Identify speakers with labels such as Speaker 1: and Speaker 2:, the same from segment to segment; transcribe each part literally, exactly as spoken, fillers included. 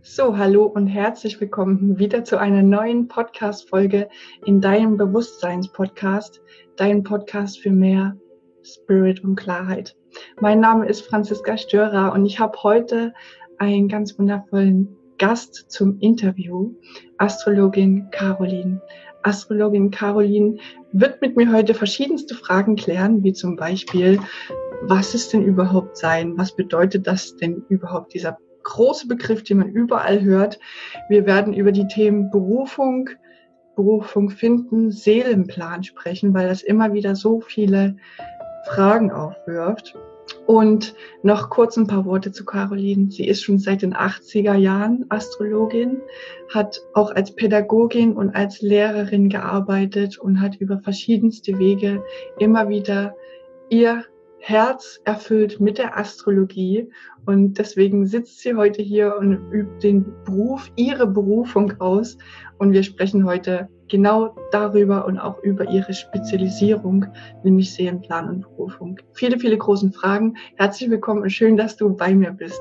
Speaker 1: So, hallo und herzlich willkommen wieder zu einer neuen Podcast-Folge in deinem Bewusstseins-Podcast, dein Podcast für mehr Spirit und Klarheit. Mein Name ist Franziska Störer und ich habe heute einen ganz wundervollen Gast zum Interview, Astrologin Caroline. Astrologin Caroline wird mit mir heute verschiedenste Fragen klären, wie zum Beispiel, was ist denn überhaupt Sein? Was bedeutet das denn überhaupt, dieser große Begriff, den man überall hört? Wir werden über die Themen Berufung, Berufung finden, Seelenplan sprechen, weil das immer wieder so viele Fragen aufwirft. Und noch kurz ein paar Worte zu Caroline. Sie ist schon seit den achtziger Jahren Astrologin, hat auch als Pädagogin und als Lehrerin gearbeitet und hat über verschiedenste Wege immer wieder ihr Herz erfüllt mit der Astrologie, und deswegen sitzt sie heute hier und übt den Beruf, ihre Berufung aus, und wir sprechen heute genau darüber und auch über ihre Spezialisierung, nämlich Seelenplan und Berufung. Viele, viele große Fragen. Herzlich willkommen und schön, dass du bei mir bist.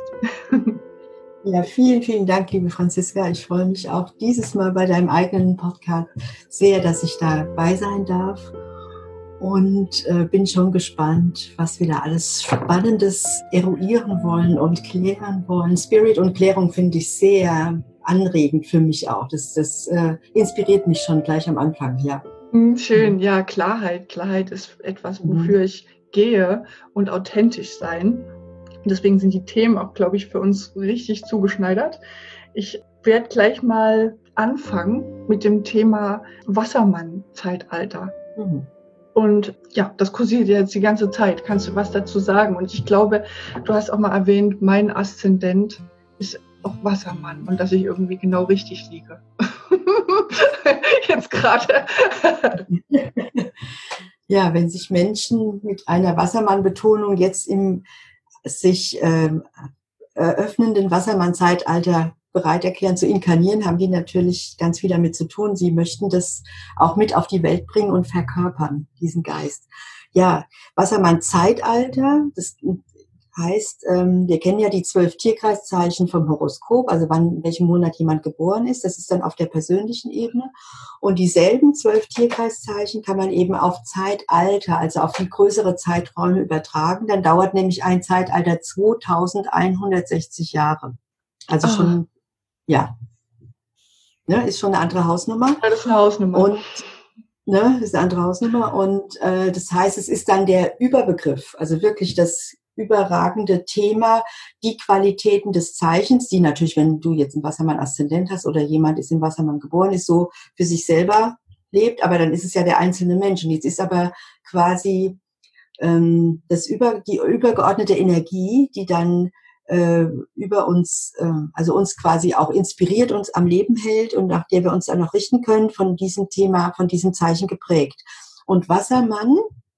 Speaker 2: Ja, vielen, vielen Dank, liebe Franziska. Ich freue mich auch dieses Mal bei deinem eigenen Podcast sehr, dass ich dabei sein darf. Und äh, bin schon gespannt, was wir da alles Spannendes eruieren wollen und klären wollen. Spirit und Klärung finde ich sehr anregend für mich auch. Das, das äh, inspiriert mich schon gleich am Anfang, ja.
Speaker 1: Schön, ja, Klarheit. Klarheit ist etwas, wofür mhm. ich gehe, und authentisch sein. Und deswegen sind die Themen auch, glaube ich, für uns richtig zugeschneidert. Ich werde gleich mal anfangen mit dem Thema Wassermann-Zeitalter. Mhm. Und ja, das kursiert jetzt die ganze Zeit. Kannst du was dazu sagen? Und ich glaube, du hast auch mal erwähnt, mein Aszendent ist auch Wassermann und dass ich irgendwie genau richtig liege. Jetzt gerade.
Speaker 2: Ja, wenn sich Menschen mit einer Wassermann-Betonung jetzt im sich ähm, eröffnenden Wassermann-Zeitalter bereit erklären zu inkarnieren, haben die natürlich ganz viel damit zu tun. Sie möchten das auch mit auf die Welt bringen und verkörpern, diesen Geist. Ja, Wassermann-Zeitalter, das heißt, ähm, wir kennen ja die zwölf Tierkreiszeichen vom Horoskop, also wann, in welchem Monat jemand geboren ist. Das ist dann auf der persönlichen Ebene. Und dieselben zwölf Tierkreiszeichen kann man eben auf Zeitalter, also auf viel größere Zeiträume übertragen. Dann dauert nämlich ein Zeitalter zweitausendeinhundertsechzig Jahre. Also oh. schon, ja, ne, ist schon eine andere Hausnummer.
Speaker 1: Ja, das ist eine Hausnummer.
Speaker 2: Und ne, das ist eine andere Hausnummer. Und äh, das heißt, es ist dann der Überbegriff, also wirklich das überragende Thema, die Qualitäten des Zeichens, die natürlich, wenn du jetzt einen Wassermann-Aszendent hast oder jemand ist in Wassermann geboren, ist, so für sich selber lebt, aber dann ist es ja der einzelne Mensch. Und jetzt ist aber quasi ähm, das über, die übergeordnete Energie, die dann äh, über uns, äh, also uns quasi auch inspiriert, uns am Leben hält und nach der wir uns dann auch richten können, von diesem Thema, von diesem Zeichen geprägt. Und Wassermann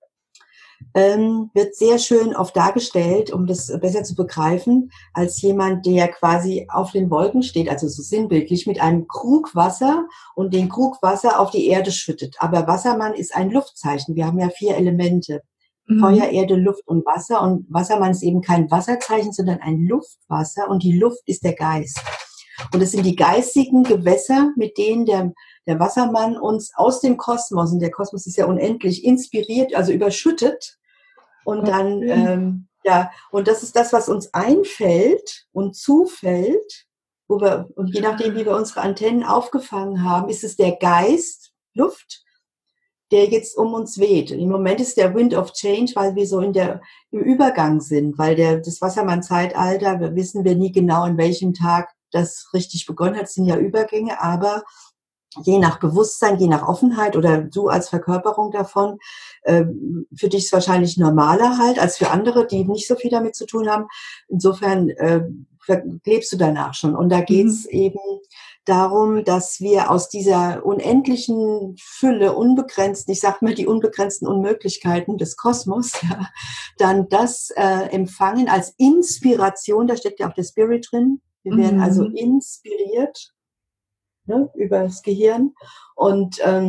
Speaker 2: Ähm, wird sehr schön oft dargestellt, um das besser zu begreifen, als jemand, der quasi auf den Wolken steht, also so sinnbildlich, mit einem Krug Wasser und den Krug Wasser auf die Erde schüttet. Aber Wassermann ist ein Luftzeichen. Wir haben ja vier Elemente. Mhm. Feuer, Erde, Luft und Wasser. Und Wassermann ist eben kein Wasserzeichen, sondern ein Luftwasser. Und die Luft ist der Geist. Und es sind die geistigen Gewässer, mit denen der der Wassermann uns aus dem Kosmos, und der Kosmos ist ja unendlich, inspiriert, also überschüttet. Und dann, ähm, ja, und das ist das, was uns einfällt und zufällt, wo wir, und je nachdem, wie wir unsere Antennen aufgefangen haben, ist es der Geist, Luft, der jetzt um uns weht. Im Moment ist der Wind of Change, weil wir so in der, im Übergang sind, weil der, das Wassermann-Zeitalter, wir wissen wir nie genau, an welchem Tag das richtig begonnen hat, es sind ja Übergänge, aber je nach Bewusstsein, je nach Offenheit oder du als Verkörperung davon, äh, für dich ist wahrscheinlich normaler halt als für andere, die nicht so viel damit zu tun haben. Insofern äh, lebst du danach schon. Und da geht's mhm. eben darum, dass wir aus dieser unendlichen Fülle, unbegrenzt, ich sag mal die unbegrenzten Unmöglichkeiten des Kosmos, ja, dann das äh, empfangen als Inspiration, da steckt ja auch der Spirit drin. Wir werden mhm. also inspiriert, ne, über das Gehirn. Und ähm,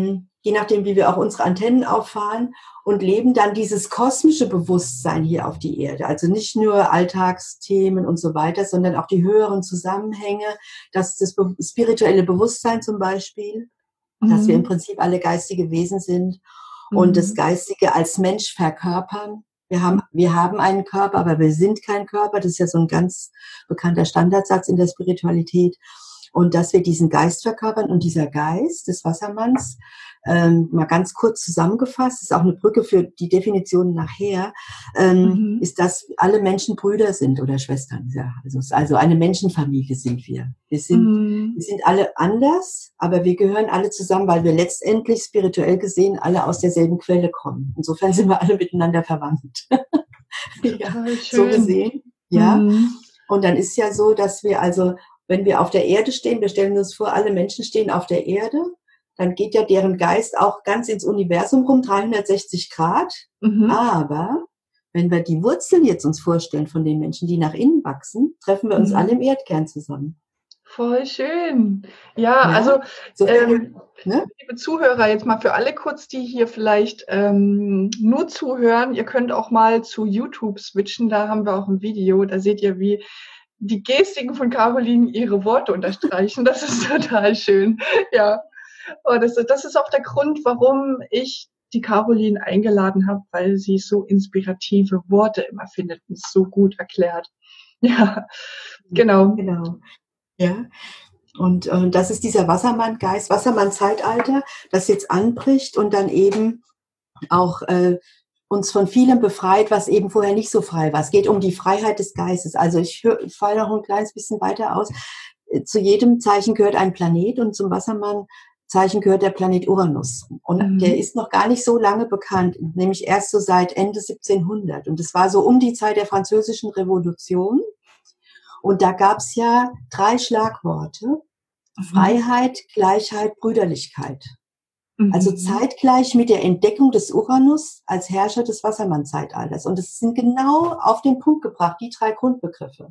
Speaker 2: je nachdem, wie wir auch unsere Antennen auffahren, und leben dann dieses kosmische Bewusstsein hier auf die Erde. Also nicht nur Alltagsthemen und so weiter, sondern auch die höheren Zusammenhänge, dass das be- spirituelle Bewusstsein zum Beispiel, dass wir im
Speaker 1: Mhm.
Speaker 2: Prinzip alle geistige Wesen sind und das
Speaker 1: Mhm.
Speaker 2: Geistige als Mensch verkörpern. Wir haben, wir haben einen Körper, aber wir sind kein Körper. Das ist ja so ein ganz bekannter Standardsatz in der Spiritualität. Und dass wir diesen Geist verkörpern, und dieser Geist des Wassermanns, ähm, mal ganz kurz zusammengefasst, ist auch eine Brücke für die Definition nachher, ähm,
Speaker 1: Mhm.
Speaker 2: ist, dass alle Menschen Brüder sind oder Schwestern. Ja, also, also eine Menschenfamilie sind wir. Wir sind, wir
Speaker 1: Mhm.
Speaker 2: sind alle anders, aber wir gehören alle zusammen, weil wir letztendlich spirituell gesehen alle aus derselben Quelle kommen. Insofern sind wir alle miteinander verwandt. Ja,
Speaker 1: Total
Speaker 2: so
Speaker 1: schön.
Speaker 2: gesehen, ja.
Speaker 1: Mhm.
Speaker 2: Und dann ist ja so, dass wir also, wenn wir auf der Erde stehen, wir stellen uns vor, alle Menschen stehen auf der Erde, dann geht ja deren Geist auch ganz ins Universum rum, dreihundertsechzig Grad.
Speaker 1: Mhm.
Speaker 2: Aber wenn wir die Wurzeln jetzt uns vorstellen von den Menschen, die nach innen wachsen, treffen wir uns alle
Speaker 1: Mhm.
Speaker 2: im Erdkern zusammen.
Speaker 1: Voll schön. Ja,
Speaker 2: Ja,
Speaker 1: also
Speaker 2: so viel,
Speaker 1: ähm,
Speaker 2: ne?
Speaker 1: liebe Zuhörer, jetzt mal für alle kurz, die hier vielleicht ähm, nur zuhören, ihr könnt auch mal zu YouTube switchen, da haben wir auch ein Video, da seht ihr, wie die Gestiken von Caroline ihre Worte unterstreichen. Das ist total schön. Ja, und das, das ist auch der Grund, warum ich die Caroline eingeladen habe, weil sie so inspirative Worte immer findet und so gut erklärt. Ja, genau.
Speaker 2: Genau. Ja. Und äh, das ist dieser Wassermann-Geist, Wassermann-Zeitalter, das jetzt anbricht und dann eben auch äh, uns von vielem befreit, was eben vorher nicht so frei war. Es geht um die Freiheit des Geistes. Also ich, hör, ich falle noch ein kleines bisschen weiter aus. Äh, Zu jedem Zeichen gehört ein Planet, und zum Wassermann-Zeichen gehört der Planet Uranus. Und der
Speaker 1: Mhm.
Speaker 2: ist noch gar nicht so lange bekannt, nämlich erst so seit Ende siebzehnhundert. Und es war so um die Zeit der Französischen Revolution. Und da gab es ja drei Schlagworte:
Speaker 1: Mhm.
Speaker 2: Freiheit, Gleichheit, Brüderlichkeit. Also
Speaker 1: Mhm.
Speaker 2: zeitgleich mit der Entdeckung des Uranus als Herrscher des Wassermann-Zeitalters. Und es sind genau auf den Punkt gebracht, die drei Grundbegriffe.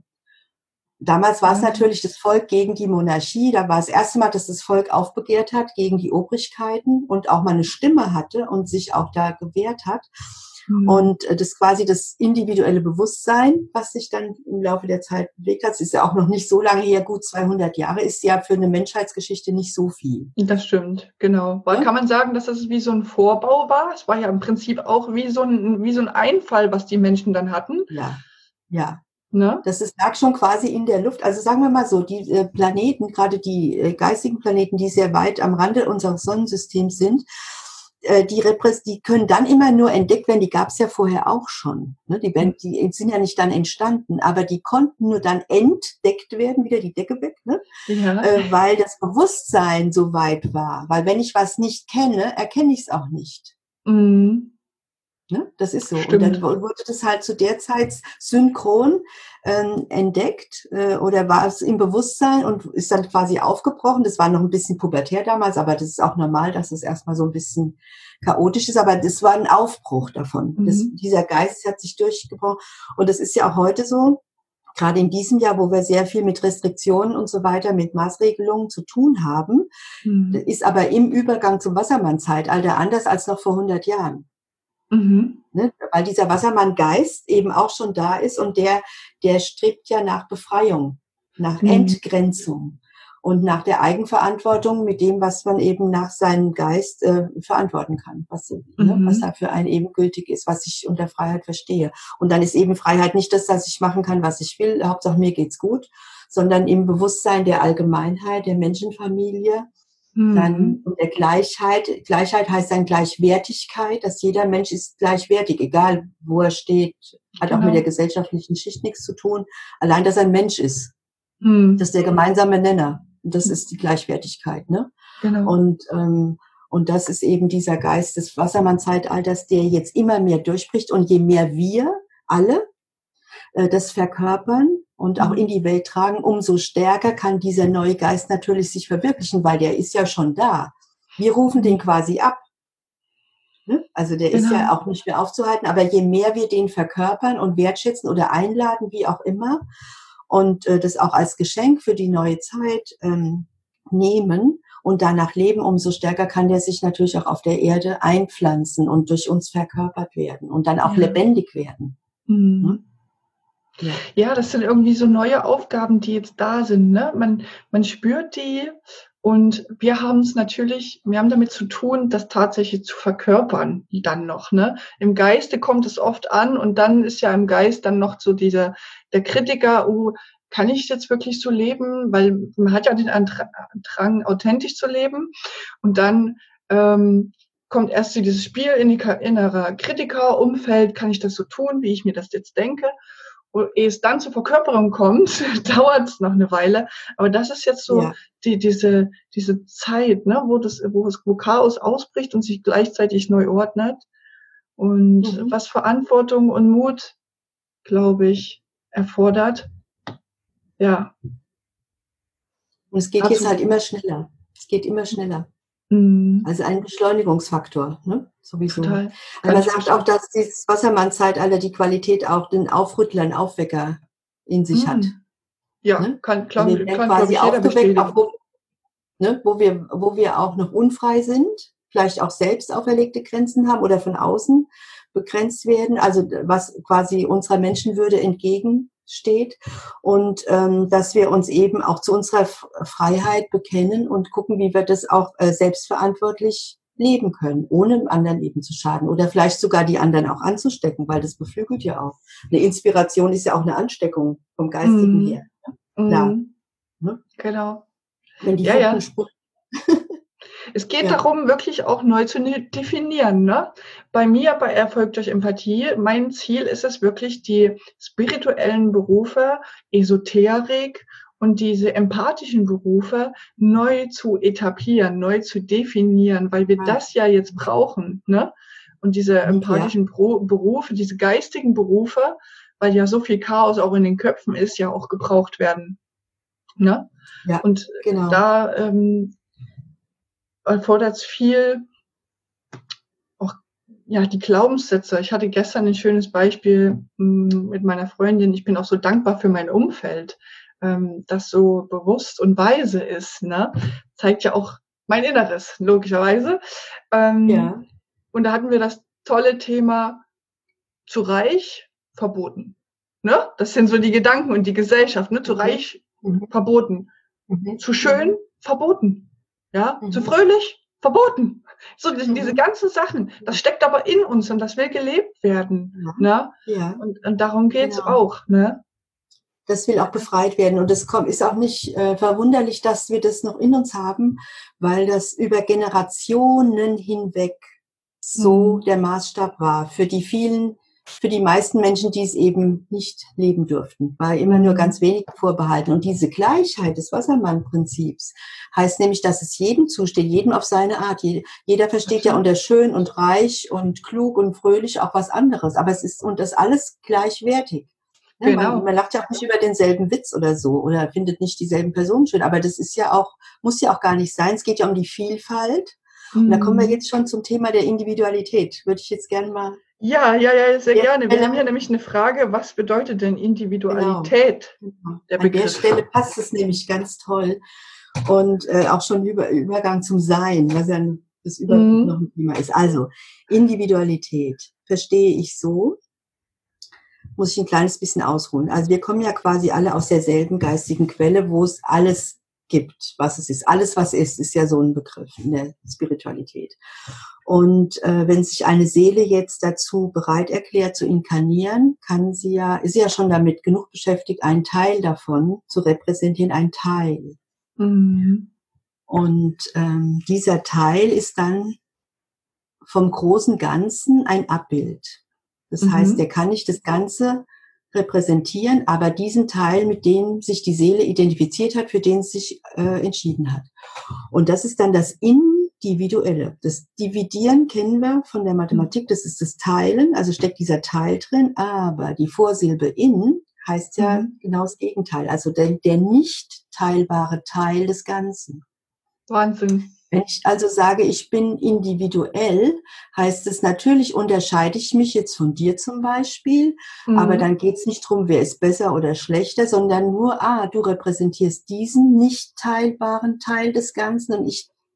Speaker 2: Damals war es
Speaker 1: Ja.
Speaker 2: natürlich das Volk gegen die Monarchie. Da war das erste Mal, dass das Volk aufbegehrt hat gegen die Obrigkeiten und auch mal eine Stimme hatte und sich auch da gewehrt hat.
Speaker 1: Mhm.
Speaker 2: Und das quasi das individuelle Bewusstsein, was sich dann im Laufe der Zeit bewegt hat, es ist ja auch noch nicht so lange her, gut zweihundert Jahre, ist ja für eine Menschheitsgeschichte nicht so viel.
Speaker 1: Das stimmt, genau. Weil
Speaker 2: Ne?
Speaker 1: kann man sagen, dass es wie so ein Vorbau war? Es war ja im Prinzip auch wie so ein, wie so ein Einfall, was die Menschen dann hatten,
Speaker 2: Ja, ja.
Speaker 1: ne?
Speaker 2: Das ist, lag schon quasi in der Luft. Also sagen wir mal so, die äh, Planeten, gerade die äh, geistigen Planeten, die sehr weit am Rande unseres Sonnensystems sind, äh, die, Repräs die können dann immer nur entdeckt werden, die gab es ja vorher auch schon. Ne? Die, werden, die sind ja nicht dann entstanden, aber die konnten nur dann entdeckt werden, wieder die Decke weg, ne?
Speaker 1: Ja.
Speaker 2: äh, weil das Bewusstsein so weit war. Weil wenn ich was nicht kenne, erkenne ich es auch nicht.
Speaker 1: Mhm.
Speaker 2: Ne? Das ist so. Und dann
Speaker 1: Stimmt.
Speaker 2: wurde das halt zu der Zeit synchron ähm, entdeckt äh, oder war es im Bewusstsein und ist dann quasi aufgebrochen. Das war noch ein bisschen pubertär damals, aber das ist auch normal, dass es erstmal so ein bisschen chaotisch ist. Aber das war ein Aufbruch davon. Das,
Speaker 1: Mhm.
Speaker 2: dieser Geist hat sich durchgebrochen. Und das ist ja auch heute so. Gerade in diesem Jahr, wo wir sehr viel mit Restriktionen und so weiter, mit Maßregelungen zu tun haben,
Speaker 1: Mhm.
Speaker 2: ist aber im Übergang zum Wassermann-Zeitalter anders als noch vor hundert Jahren.
Speaker 1: Mhm.
Speaker 2: Ne? Weil dieser Wassermann-Geist eben auch schon da ist und der, der strebt ja nach Befreiung, nach
Speaker 1: Mhm.
Speaker 2: Entgrenzung und nach der Eigenverantwortung mit dem, was man eben nach seinem Geist äh, verantworten kann, was, ne, was da
Speaker 1: Mhm.
Speaker 2: für einen eben gültig ist, was ich unter Freiheit verstehe. Und dann ist eben Freiheit nicht das, dass ich machen kann, was ich will, Hauptsache mir geht's gut, sondern im Bewusstsein der Allgemeinheit, der Menschenfamilie, dann
Speaker 1: Mhm.
Speaker 2: und der Gleichheit. Gleichheit heißt dann Gleichwertigkeit, dass jeder Mensch ist gleichwertig, egal wo er steht, hat auch mit der
Speaker 1: Genau.
Speaker 2: gesellschaftlichen Schicht nichts zu tun. Allein, dass er ein Mensch ist, das ist
Speaker 1: Mhm.
Speaker 2: der gemeinsame Nenner. Und das ist die Gleichwertigkeit, ne?
Speaker 1: Genau.
Speaker 2: Und ähm, und das ist eben dieser Geist des Wassermann-Zeitalters, der jetzt immer mehr durchbricht. Und je mehr wir alle äh, das verkörpern und auch in
Speaker 1: Mhm.
Speaker 2: die Welt tragen, umso stärker kann dieser neue Geist natürlich sich verwirklichen, weil der ist ja schon da. Wir rufen den
Speaker 1: Mhm.
Speaker 2: quasi ab. Ne? Also der ist ja
Speaker 1: Genau.
Speaker 2: auch nicht mehr aufzuhalten, aber je mehr wir den verkörpern und wertschätzen oder einladen, wie auch immer, und äh, das auch als Geschenk für die neue Zeit ähm, nehmen und danach leben, umso stärker kann der sich natürlich auch auf der Erde einpflanzen und durch uns verkörpert werden und dann auch
Speaker 1: Ja.
Speaker 2: lebendig werden.
Speaker 1: Mhm.
Speaker 2: Hm?
Speaker 1: Ja. Ja, das sind irgendwie so neue Aufgaben, die jetzt da sind. Ne? Man, man spürt die und wir haben es natürlich, wir haben damit zu tun, das tatsächlich zu verkörpern dann noch. Ne? Im Geiste kommt es oft an und dann ist ja im Geist dann noch so dieser, der Kritiker, oh, kann ich jetzt wirklich so leben? Weil man hat ja den Drang, authentisch zu leben. Und dann ähm, kommt erst so dieses Spiel in die innere Kritikerumfeld, kann ich das so tun, wie ich mir das jetzt denke? Und ehe es dann zur Verkörperung kommt, dauert es noch eine Weile. Aber das ist jetzt so
Speaker 2: Ja.
Speaker 1: die, diese, diese Zeit, ne, wo das, wo es, wo Chaos ausbricht und sich gleichzeitig neu ordnet. Und
Speaker 2: Mhm.
Speaker 1: was Verantwortung und Mut, glaube ich, erfordert. Ja.
Speaker 2: Und es geht
Speaker 1: Dazu.
Speaker 2: jetzt halt immer schneller. Es geht immer schneller.
Speaker 1: Mhm.
Speaker 2: Also ein Beschleunigungsfaktor, ne? Sowieso.
Speaker 1: Total.
Speaker 2: Weil
Speaker 1: Kann
Speaker 2: man
Speaker 1: ich
Speaker 2: sagt
Speaker 1: verstehen.
Speaker 2: auch, dass dieses Wassermann-Zeitalter die Qualität auch den Aufrüttler, einen Aufwecker in sich hat.
Speaker 1: Mhm. Ja,
Speaker 2: Ne?
Speaker 1: kann,
Speaker 2: Also
Speaker 1: kann,
Speaker 2: wir werden
Speaker 1: kann glaube
Speaker 2: quasi
Speaker 1: ich, jeder
Speaker 2: aufgeweckt,
Speaker 1: bestätigen.
Speaker 2: auch wo, ne, wo, wir, wo wir auch noch unfrei sind, vielleicht auch selbst auferlegte Grenzen haben oder von außen begrenzt werden, also was quasi unserer Menschenwürde entgegensteht und ähm, dass wir uns eben auch zu unserer Freiheit bekennen und gucken, wie wir das auch äh, selbstverantwortlich leben können, ohne dem anderen eben zu schaden oder vielleicht sogar die anderen auch anzustecken, weil das beflügelt ja auch. Eine Inspiration ist ja auch eine Ansteckung vom Geistigen
Speaker 1: Mhm.
Speaker 2: her.
Speaker 1: Mhm.
Speaker 2: Klar. Ne?
Speaker 1: Genau.
Speaker 2: Wenn die
Speaker 1: Ja,
Speaker 2: Funken
Speaker 1: ja.
Speaker 2: sprühen.
Speaker 1: Es geht
Speaker 2: Ja.
Speaker 1: darum, wirklich auch neu zu ne- definieren. Ne? Bei mir, bei Erfolg durch Empathie, mein Ziel ist es wirklich, die spirituellen Berufe, Esoterik und diese empathischen Berufe neu zu etablieren, neu zu definieren, weil wir
Speaker 2: Ja.
Speaker 1: das ja jetzt brauchen. Ne? Und diese
Speaker 2: Ja.
Speaker 1: empathischen Bro- Berufe, diese geistigen Berufe, weil ja so viel Chaos auch in den Köpfen ist, ja auch gebraucht werden. Ne?
Speaker 2: Ja,
Speaker 1: Und
Speaker 2: genau.
Speaker 1: da ähm, erfordert es viel, auch ja, die Glaubenssätze. Ich hatte gestern ein schönes Beispiel mh, mit meiner Freundin. Ich bin auch so dankbar für mein Umfeld, ähm, das so bewusst und weise ist. Ne? Zeigt ja auch mein Inneres, logischerweise. Ähm,
Speaker 2: Ja.
Speaker 1: Und da hatten wir das tolle Thema zu reich, verboten. Ne? Das sind so die Gedanken und die Gesellschaft. Ne? Zu
Speaker 2: Mhm.
Speaker 1: reich,
Speaker 2: Mhm.
Speaker 1: verboten.
Speaker 2: Mhm.
Speaker 1: Zu schön, verboten. Ja,
Speaker 2: Mhm.
Speaker 1: zu fröhlich, verboten. So, die,
Speaker 2: Mhm.
Speaker 1: diese ganzen Sachen, das steckt aber in uns und das will gelebt werden.
Speaker 2: Ja.
Speaker 1: Ne?
Speaker 2: Ja.
Speaker 1: Und, und darum geht's
Speaker 2: Genau.
Speaker 1: auch. Ne?
Speaker 2: Das will auch befreit werden. Und es kommt, ist auch nicht äh, verwunderlich, dass wir das noch in uns haben, weil das über Generationen hinweg so
Speaker 1: Mhm.
Speaker 2: der Maßstab war für die vielen, für die meisten Menschen, die es eben nicht leben durften, war immer nur
Speaker 1: Mhm.
Speaker 2: ganz wenig vorbehalten. Und diese Gleichheit des Wassermann-Prinzips heißt nämlich, dass es jedem zusteht, jedem auf seine Art. Jeder versteht ja
Speaker 1: Absolut.
Speaker 2: unter schön und reich und klug und fröhlich auch was anderes. Aber es ist, und das alles gleichwertig. Ne,
Speaker 1: Genau.
Speaker 2: man, man lacht ja auch nicht über denselben Witz oder so oder findet nicht dieselben Personen schön. Aber das ist ja auch, muss ja auch gar nicht sein. Es geht ja um die Vielfalt. Und da kommen wir
Speaker 1: Mhm.
Speaker 2: jetzt schon zum Thema der Individualität. Würde ich jetzt gerne mal.
Speaker 1: Ja, ja, ja, sehr
Speaker 2: Ja,
Speaker 1: gerne. Wir
Speaker 2: genau.
Speaker 1: haben hier nämlich eine Frage, was bedeutet denn
Speaker 2: Genau.
Speaker 1: Individualität,
Speaker 2: Genau.
Speaker 1: der
Speaker 2: An der
Speaker 1: Begriff?
Speaker 2: Stelle passt es nämlich ganz toll. Und äh, auch schon über Übergang zum Sein, was ja das über
Speaker 1: Mhm.
Speaker 2: noch ein Thema ist. Also, Individualität verstehe ich so, muss ich ein kleines bisschen ausholen. Also wir kommen ja quasi alle aus derselben geistigen Quelle, wo es alles gibt, was es ist. Alles, was ist, ist ja so ein Begriff in der Spiritualität. Und äh, wenn sich eine Seele jetzt dazu bereit erklärt zu inkarnieren, kann sie ja, ist sie ja schon damit genug beschäftigt, einen Teil davon zu repräsentieren, ein Teil.
Speaker 1: Mhm.
Speaker 2: Und ähm, dieser Teil ist dann vom großen Ganzen ein Abbild. Das
Speaker 1: Mhm.
Speaker 2: heißt, der kann nicht das Ganze repräsentieren, aber diesen Teil, mit dem sich die Seele identifiziert hat, für den es sich äh, entschieden hat. Und das ist dann das Individuelle. Das Dividieren kennen wir von der Mathematik, das ist das Teilen, also steckt dieser Teil drin, aber die Vorsilbe in heißt ja
Speaker 1: Mhm.
Speaker 2: genau das Gegenteil, also der, der nicht teilbare Teil des Ganzen.
Speaker 1: Wahnsinn.
Speaker 2: Wenn ich also sage, ich bin individuell, heißt es natürlich, unterscheide ich mich jetzt von dir zum Beispiel,
Speaker 1: Mhm.
Speaker 2: aber dann geht es nicht darum, wer ist besser oder schlechter, sondern nur, ah, du repräsentierst diesen nicht teilbaren Teil des Ganzen und ich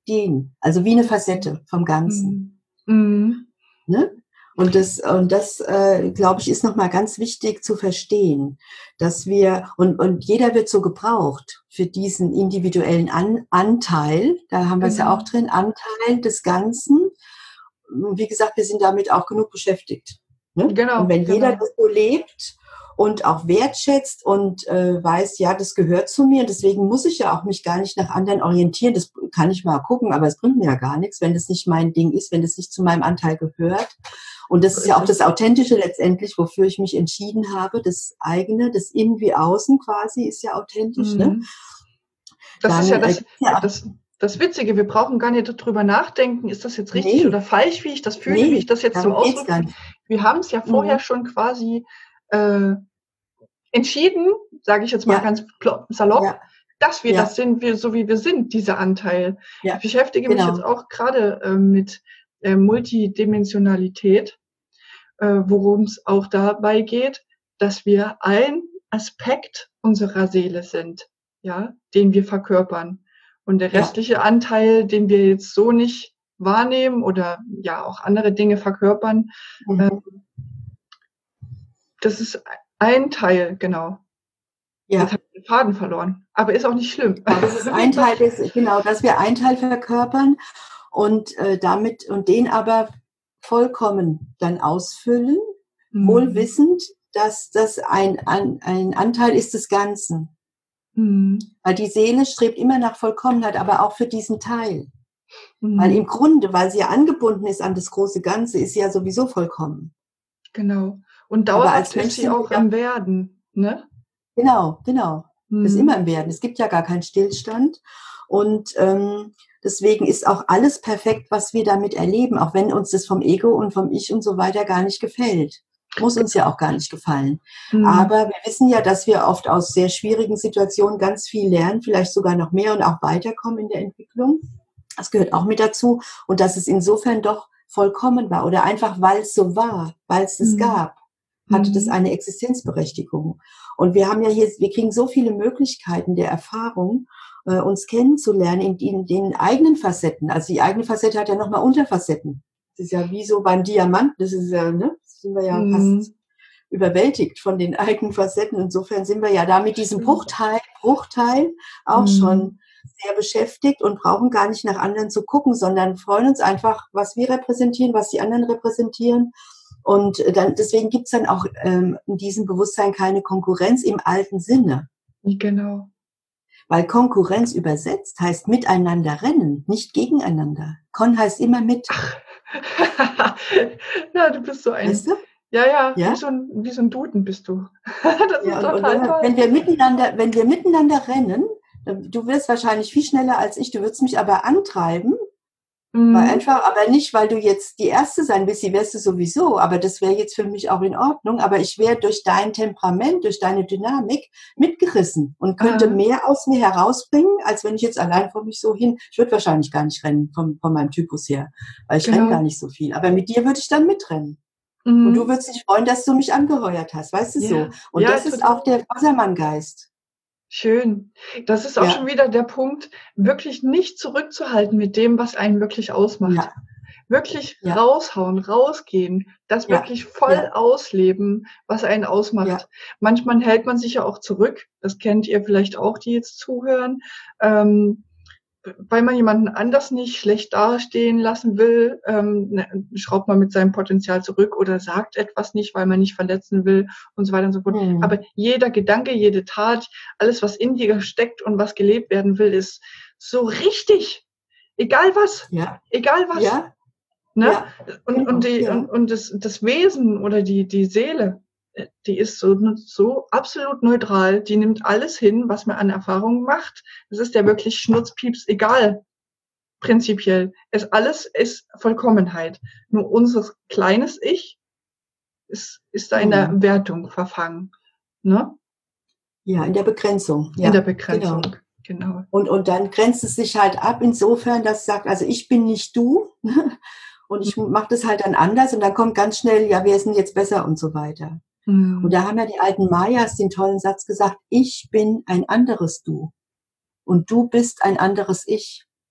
Speaker 2: den, also wie eine Facette vom Ganzen.
Speaker 1: Mhm.
Speaker 2: Ne? Und das, und das äh, glaube ich, ist nochmal ganz wichtig zu verstehen, dass wir, und, und jeder wird so gebraucht für diesen individuellen An, Anteil, da haben wir es ja
Speaker 1: Genau.
Speaker 2: auch drin, Anteil des Ganzen. Und wie gesagt, wir sind damit auch genug beschäftigt. Ne?
Speaker 1: Genau,
Speaker 2: Und wenn jeder
Speaker 1: genau.
Speaker 2: das so lebt und auch wertschätzt und äh, weiß, ja, das gehört zu mir, deswegen muss ich ja auch mich gar nicht nach anderen orientieren, das kann ich mal gucken, aber es bringt mir ja gar nichts, wenn das nicht mein Ding ist, wenn das nicht zu meinem Anteil gehört. Und das
Speaker 1: So
Speaker 2: ist ja
Speaker 1: ist
Speaker 2: auch das
Speaker 1: es.
Speaker 2: Authentische letztendlich, wofür ich mich entschieden habe, das eigene, das Innen wie Außen quasi ist ja authentisch. Ne?
Speaker 1: Mhm. Das ist ja
Speaker 2: Dann äh,
Speaker 1: das,
Speaker 2: gibt's ja auch,
Speaker 1: das, das Witzige. Wir brauchen gar nicht darüber nachdenken, ist das jetzt richtig oder
Speaker 2: nee,
Speaker 1: falsch, wie ich das fühle, wie ich
Speaker 2: nee,
Speaker 1: das jetzt zum
Speaker 2: darum geht's
Speaker 1: Ausdruck
Speaker 2: gar
Speaker 1: bringe.
Speaker 2: nicht.
Speaker 1: Wir haben es ja vorher
Speaker 2: Mhm.
Speaker 1: schon quasi äh, entschieden, sage ich jetzt mal
Speaker 2: Ja,
Speaker 1: ganz plo- salopp,
Speaker 2: ja,
Speaker 1: dass wir das
Speaker 2: ja,
Speaker 1: sind, wir, so wie wir sind, dieser Anteil. Ich
Speaker 2: ja,
Speaker 1: beschäftige mich jetzt
Speaker 2: genau.
Speaker 1: auch gerade äh, mit äh, Multidimensionalität, äh, worum es auch dabei geht, dass wir ein Aspekt unserer Seele sind, ja, den wir verkörpern. Und der
Speaker 2: Ja,
Speaker 1: restliche Anteil, den wir jetzt so nicht wahrnehmen oder ja auch andere Dinge verkörpern, äh,
Speaker 2: mhm.
Speaker 1: das ist ein Teil, genau. Jetzt
Speaker 2: Ja,
Speaker 1: habe ich den Faden verloren, aber ist auch nicht schlimm.
Speaker 2: genau, das ist ein Teil des, genau, dass wir einen Teil verkörpern und äh, damit und den aber vollkommen dann ausfüllen, wohl
Speaker 1: Mhm.
Speaker 2: wissend, dass das ein, ein, ein Anteil ist des Ganzen.
Speaker 1: Mhm.
Speaker 2: Weil die Seele strebt immer nach Vollkommenheit, aber auch für diesen Teil. Weil im
Speaker 1: Mhm.
Speaker 2: Grunde, weil sie ja angebunden ist an das große Ganze, ist sie ja sowieso vollkommen.
Speaker 1: Genau. Und
Speaker 2: Aber
Speaker 1: dauerhaft
Speaker 2: als
Speaker 1: ist
Speaker 2: Mensch
Speaker 1: sie
Speaker 2: sind wir
Speaker 1: auch
Speaker 2: ja,
Speaker 1: im Werden, ne?
Speaker 2: genau, genau. Das ist immer
Speaker 1: Mhm.
Speaker 2: im Werden. Es gibt ja gar keinen Stillstand. Und ähm, deswegen ist auch alles perfekt, was wir damit erleben, auch wenn uns das vom Ego und vom Ich und so weiter gar nicht gefällt. Muss uns ja auch gar nicht gefallen.
Speaker 1: Mhm.
Speaker 2: Aber wir wissen ja, dass wir oft aus sehr schwierigen Situationen ganz viel lernen, vielleicht sogar noch mehr und auch weiterkommen in der Entwicklung. Das gehört auch mit dazu. Und dass es insofern doch vollkommen war oder einfach, weil es so war, weil es es
Speaker 1: Mhm.
Speaker 2: gab, hatte das
Speaker 1: Mhm.
Speaker 2: eine Existenzberechtigung. Und wir haben ja hier, wir kriegen so viele Möglichkeiten der Erfahrung, äh, uns kennenzulernen in, in den eigenen Facetten. Also die eigene Facette hat ja nochmal Unterfacetten. Das ist ja wie so beim Diamant, das ist ja, ne, das sind wir ja fast
Speaker 1: Mhm.
Speaker 2: überwältigt von den eigenen Facetten. Insofern sind wir ja da mit diesem
Speaker 1: Stimmt.
Speaker 2: Bruchteil, Bruchteil auch
Speaker 1: Mhm.
Speaker 2: schon sehr beschäftigt und brauchen gar nicht nach anderen zu gucken, sondern freuen uns einfach, was wir repräsentieren, was die anderen repräsentieren. Und dann, deswegen gibt's dann auch ähm, in diesem Bewusstsein keine Konkurrenz im alten Sinne.
Speaker 1: Genau.
Speaker 2: Weil Konkurrenz übersetzt heißt miteinander rennen, nicht gegeneinander. Con heißt immer mit,
Speaker 1: Ja, du bist so
Speaker 2: weißt
Speaker 1: ein,
Speaker 2: du?
Speaker 1: ja, ja, wie
Speaker 2: Ja?
Speaker 1: so ein, wie so ein Duden bist du. Das
Speaker 2: Ja,
Speaker 1: ist
Speaker 2: und, und
Speaker 1: total
Speaker 2: wenn, wir,
Speaker 1: toll.
Speaker 2: wenn wir miteinander, wenn wir miteinander rennen, du wirst wahrscheinlich viel schneller als ich, du würdest mich aber antreiben, weil
Speaker 1: Mhm.
Speaker 2: einfach, aber nicht, weil du jetzt die Erste sein willst, die wärst du sowieso, aber das wäre jetzt für mich auch in Ordnung, aber ich wäre durch dein Temperament, durch deine Dynamik mitgerissen und könnte
Speaker 1: Aha.
Speaker 2: mehr aus mir herausbringen, als wenn ich jetzt allein vor mich so hin, ich würde wahrscheinlich gar nicht rennen, von, von meinem Typus her, weil ich renne gar
Speaker 1: Genau.
Speaker 2: nicht so viel, aber mit dir würde ich dann mitrennen. Und du
Speaker 1: Mhm.
Speaker 2: würdest dich freuen, dass du mich angeheuert hast, weißt du so.
Speaker 1: Ja,
Speaker 2: Und
Speaker 1: ja,
Speaker 2: das ist auch
Speaker 1: total.
Speaker 2: der Wassermanngeist.
Speaker 1: Schön. Das ist auch schon
Speaker 2: Ja,
Speaker 1: wieder der Punkt, wirklich nicht zurückzuhalten mit dem, was einen wirklich ausmacht.
Speaker 2: ja,
Speaker 1: Wirklich
Speaker 2: ja,
Speaker 1: raushauen, rausgehen, das
Speaker 2: ja,
Speaker 1: wirklich voll
Speaker 2: ja,
Speaker 1: ausleben, was einen
Speaker 2: ja,
Speaker 1: ausmacht. Manchmal hält man sich ja auch zurück. Das kennt ihr vielleicht auch, die jetzt zuhören. Ähm, weil man jemanden anders nicht schlecht dastehen lassen will, ähm, ne, schraubt man mit seinem Potenzial zurück oder sagt etwas nicht, weil man nicht verletzen will und so weiter und so fort. Aber
Speaker 2: hm,
Speaker 1: jeder Gedanke, jede Tat, alles, was in dir steckt und was gelebt werden will, ist so richtig. Egal was,
Speaker 2: ja,
Speaker 1: egal was,
Speaker 2: ja,
Speaker 1: ne?
Speaker 2: ja,
Speaker 1: Und, und
Speaker 2: genau,
Speaker 1: die, und,
Speaker 2: ja,
Speaker 1: und das, das Wesen oder die, die Seele, äh, die ist so, so absolut neutral. Die nimmt alles hin, was man an Erfahrungen macht. Das ist ja wirklich Schnurzpieps egal. Prinzipiell. Es alles ist Vollkommenheit. Nur unser kleines Ich ist, ist da in der
Speaker 2: hm,
Speaker 1: Wertung verfangen, ne?
Speaker 2: ja, in der Begrenzung,
Speaker 1: In der
Speaker 2: ja, genau.
Speaker 1: Begrenzung. Genau.
Speaker 2: Und, und dann grenzt es sich halt ab insofern, dass es sagt, also ich bin nicht du und ich mache das halt dann anders und dann kommt ganz schnell, ja, wer ist denn jetzt besser und so weiter. Und
Speaker 1: Mhm.
Speaker 2: da haben ja die alten Mayas den tollen Satz gesagt, ich bin ein anderes Du und du bist ein anderes Ich.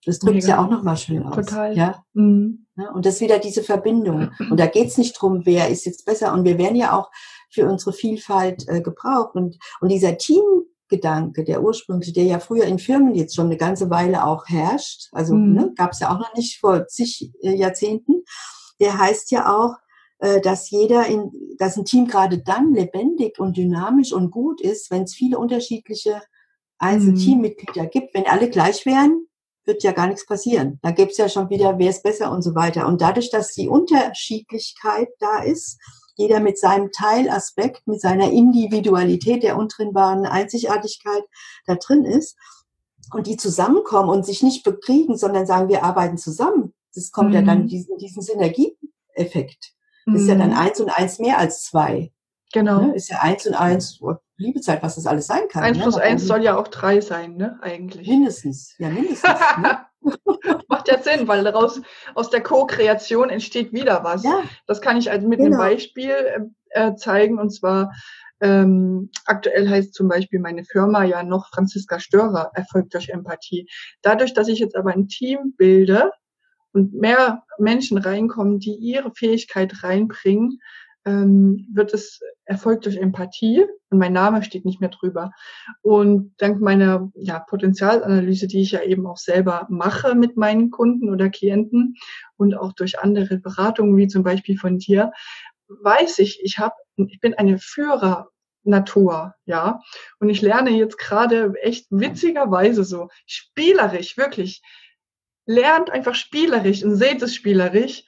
Speaker 2: Das drückt es ja auch nochmal schön aus.
Speaker 1: Total.
Speaker 2: Ja?
Speaker 1: Mhm.
Speaker 2: Ja, und das ist wieder diese Verbindung. Und da geht es nicht drum, wer ist jetzt besser. Und wir werden ja auch für unsere Vielfalt äh, gebraucht. Und, und dieser Teamgedanke, der ursprüngliche, der ja früher in Firmen jetzt schon eine ganze Weile auch herrscht, also
Speaker 1: Mhm.
Speaker 2: ne, gab es ja auch noch nicht vor zig äh, Jahrzehnten, der heißt ja auch, äh, dass jeder in, dass ein Team gerade dann lebendig und dynamisch und gut ist, wenn es viele unterschiedliche einzelne
Speaker 1: Mhm.
Speaker 2: Teammitglieder gibt. Wenn alle gleich wären, wird ja gar nichts passieren. Da gibt's ja schon wieder, wer ist besser und so weiter. Und dadurch, dass die Unterschiedlichkeit da ist, jeder mit seinem Teilaspekt, mit seiner Individualität, der untrennbaren Einzigartigkeit da drin ist, und die zusammenkommen und sich nicht bekriegen, sondern sagen, wir arbeiten zusammen. Das kommt
Speaker 1: Mhm.
Speaker 2: ja dann diesen, diesen Synergieeffekt. Das ist ja dann eins und eins mehr als zwei.
Speaker 1: Genau.
Speaker 2: Ne? Ist ja eins und eins, oh, Liebezeit, was das alles sein kann.
Speaker 1: Eins
Speaker 2: ne?
Speaker 1: plus
Speaker 2: Nach
Speaker 1: eins
Speaker 2: oben.
Speaker 1: soll ja auch drei sein, ne? Eigentlich.
Speaker 2: Mindestens, ja mindestens. Ne?
Speaker 1: Macht ja Sinn, weil daraus aus der Co-Kreation entsteht wieder was.
Speaker 2: Ja,
Speaker 1: Das kann ich also mit
Speaker 2: genau.
Speaker 1: einem Beispiel äh, zeigen. Und zwar ähm, aktuell heißt zum Beispiel meine Firma ja noch Franziska Störer, Erfolg durch Empathie. Dadurch, dass ich jetzt aber ein Team bilde und mehr Menschen reinkommen, die ihre Fähigkeit reinbringen, ähm, wird es Erfolg durch Empathie und mein Name steht nicht mehr drüber. Und dank meiner ja, Potenzialanalyse, die ich ja eben auch selber mache mit meinen Kunden oder Klienten und auch durch andere Beratungen, wie zum Beispiel von dir, weiß ich, ich habe, ich bin eine Führernatur, ja, und ich lerne jetzt gerade echt witzigerweise so spielerisch, wirklich, lernt einfach spielerisch und seht es spielerisch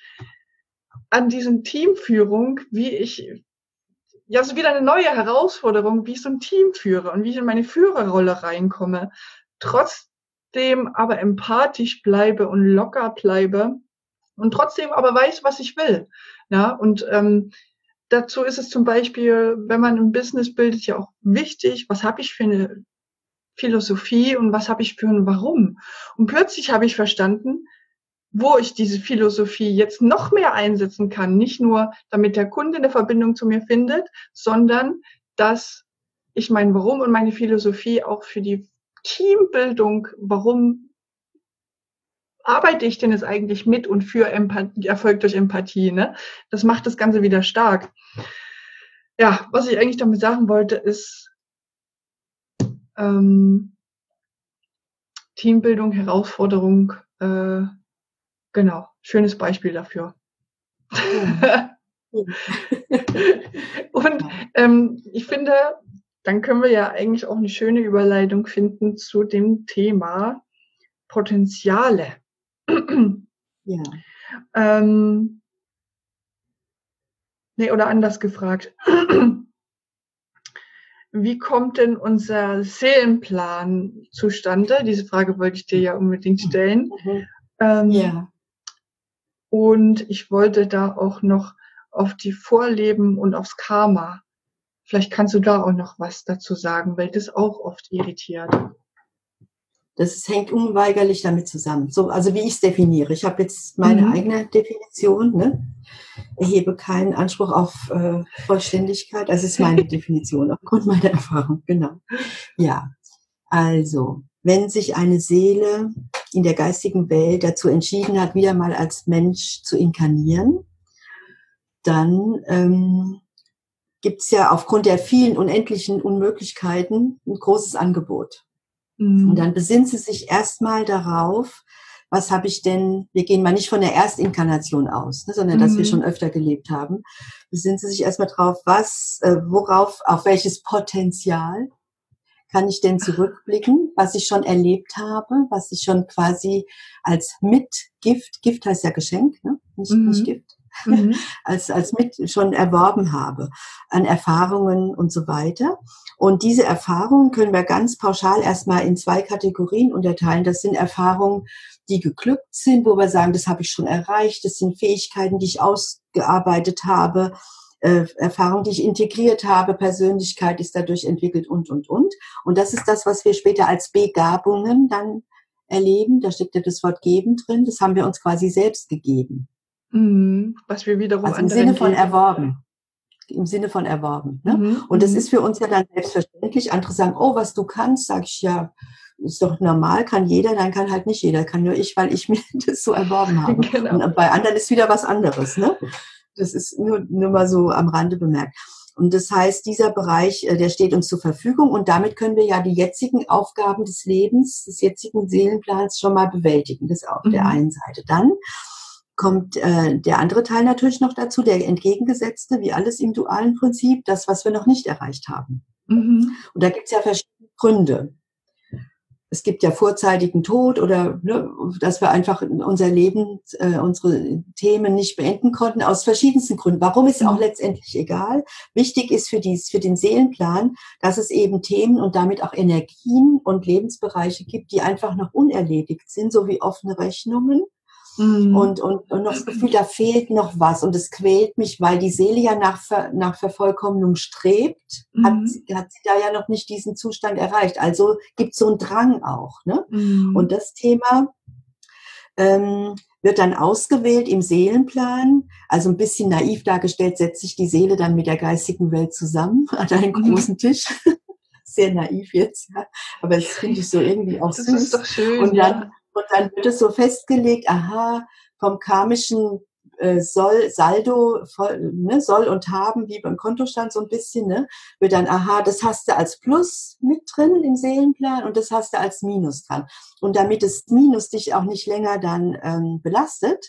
Speaker 1: an diesen Teamführung, wie ich, ja, so wieder eine neue Herausforderung, wie ich so ein Team führe und wie ich in meine Führerrolle reinkomme, trotzdem aber empathisch bleibe und locker bleibe und trotzdem aber weiß, was ich will. Ja, und ähm, dazu ist es zum Beispiel, wenn man ein Business bildet, ja auch wichtig, was habe ich für eine Philosophie und was habe ich für ein Warum. Und plötzlich habe ich verstanden, wo ich diese Philosophie jetzt noch mehr einsetzen kann. Nicht nur, damit der Kunde eine Verbindung zu mir findet, sondern dass ich mein Warum und meine Philosophie auch für die Teambildung, warum arbeite ich denn jetzt eigentlich mit und für Empathie, Erfolg durch Empathie, ne? Das macht das Ganze wieder stark. Ja, was ich eigentlich damit sagen wollte, ist ähm, Teambildung, Herausforderung, äh, genau, schönes Beispiel dafür.
Speaker 2: Ja.
Speaker 1: Und ähm, ich finde, dann können wir ja eigentlich auch eine schöne Überleitung finden zu dem Thema Potenziale.
Speaker 2: Ja.
Speaker 1: ähm, nee, oder anders gefragt. Wie kommt denn unser Seelenplan zustande? Diese Frage wollte ich dir ja unbedingt stellen.
Speaker 2: Mhm.
Speaker 1: Ähm,
Speaker 2: Ja.
Speaker 1: Und ich wollte da auch noch auf die Vorleben und aufs Karma. Vielleicht kannst du da auch noch was dazu sagen, weil das auch oft irritiert.
Speaker 2: Das hängt unweigerlich damit zusammen. So, also wie ich es definiere. Ich habe jetzt meine
Speaker 1: Mhm.
Speaker 2: eigene Definition, ne? Erhebe keinen Anspruch auf äh, Vollständigkeit. Das ist meine Definition aufgrund meiner Erfahrung. Genau. Ja. Also, wenn sich eine Seele in der geistigen Welt dazu entschieden hat, wieder mal als Mensch zu inkarnieren, dann ähm, gibt es ja aufgrund der vielen unendlichen Unmöglichkeiten ein großes Angebot.
Speaker 1: Mhm.
Speaker 2: Und dann besinnt sie sich erstmal darauf, was habe ich denn, wir gehen mal nicht von der Erstinkarnation aus, ne, sondern dass wir schon öfter gelebt haben, besinnt sie sich erstmal drauf, was, äh, worauf, auf welches Potenzial kann ich denn zurückblicken, was ich schon erlebt habe, was ich schon quasi als Mitgift, Gift heißt ja Geschenk, ne? nicht,
Speaker 1: Mhm.
Speaker 2: nicht Gift,
Speaker 1: Mhm.
Speaker 2: als, als mit schon erworben habe, an Erfahrungen und so weiter. Und diese Erfahrungen können wir ganz pauschal erstmal in zwei Kategorien unterteilen. Das sind Erfahrungen, die geglückt sind, wo wir sagen, das habe ich schon erreicht, das sind Fähigkeiten, die ich ausgearbeitet habe, äh, Erfahrungen, die ich integriert habe, Persönlichkeit ist dadurch entwickelt und, und, und. Und das ist das, was wir später als Begabungen dann erleben. Da steckt ja das Wort geben drin. Das haben wir uns quasi selbst gegeben.
Speaker 1: Mhm. Was wir wiederum
Speaker 2: Also im
Speaker 1: anderen
Speaker 2: Sinne von
Speaker 1: geben.
Speaker 2: erworben. Im Sinne von erworben. Ne?
Speaker 1: Mhm.
Speaker 2: Und das
Speaker 1: Mhm.
Speaker 2: ist für uns ja dann selbstverständlich. Andere sagen, oh, was du kannst, sage ich ja, ist doch normal, kann jeder, dann kann halt nicht jeder, kann nur ich, weil ich mir das so erworben habe. Genau. Und bei anderen ist wieder was anderes, ne? Das ist nur, nur mal so am Rande bemerkt. Und das heißt, dieser Bereich, der steht uns zur Verfügung und damit können wir ja die jetzigen Aufgaben des Lebens, des jetzigen Seelenplans schon mal bewältigen. Das auf mhm. der einen Seite. Dann kommt äh, der andere Teil natürlich noch dazu, der entgegengesetzte, wie alles im dualen Prinzip, das, was wir noch nicht erreicht haben. Mhm. Und da gibt es ja verschiedene Gründe. Es gibt ja vorzeitigen Tod oder ne, dass wir einfach unser Leben, äh, unsere Themen nicht beenden konnten, aus verschiedensten Gründen. Warum ist auch letztendlich egal. Wichtig ist für, dies, für den Seelenplan, dass es eben Themen und damit auch Energien und Lebensbereiche gibt, die einfach noch unerledigt sind, so wie offene Rechnungen. Mhm. Und, und, und noch das Gefühl, da fehlt noch was. Und es quält mich, weil die Seele ja nach, Ver, nach Vervollkommnung strebt, mhm. hat, hat sie da ja noch nicht diesen Zustand erreicht. Also gibt es so einen Drang auch. Ne? Mhm. Und das Thema ähm, wird dann ausgewählt im Seelenplan. Also ein bisschen naiv dargestellt, setzt sich die Seele dann mit der geistigen Welt zusammen an einen großen mhm. Tisch. Sehr naiv jetzt, ja. Aber das finde ich so irgendwie auch
Speaker 1: das
Speaker 2: süß.
Speaker 1: Das ist doch schön,
Speaker 2: und dann,
Speaker 1: ja.
Speaker 2: Und dann wird es so festgelegt, aha, vom karmischen äh, Soll, Saldo, voll, ne, Soll und Haben, wie beim Kontostand so ein bisschen, ne, wird dann, aha, das hast du als Plus mit drin im Seelenplan und das hast du als Minus dran. Und damit das Minus dich auch nicht länger dann ähm, belastet,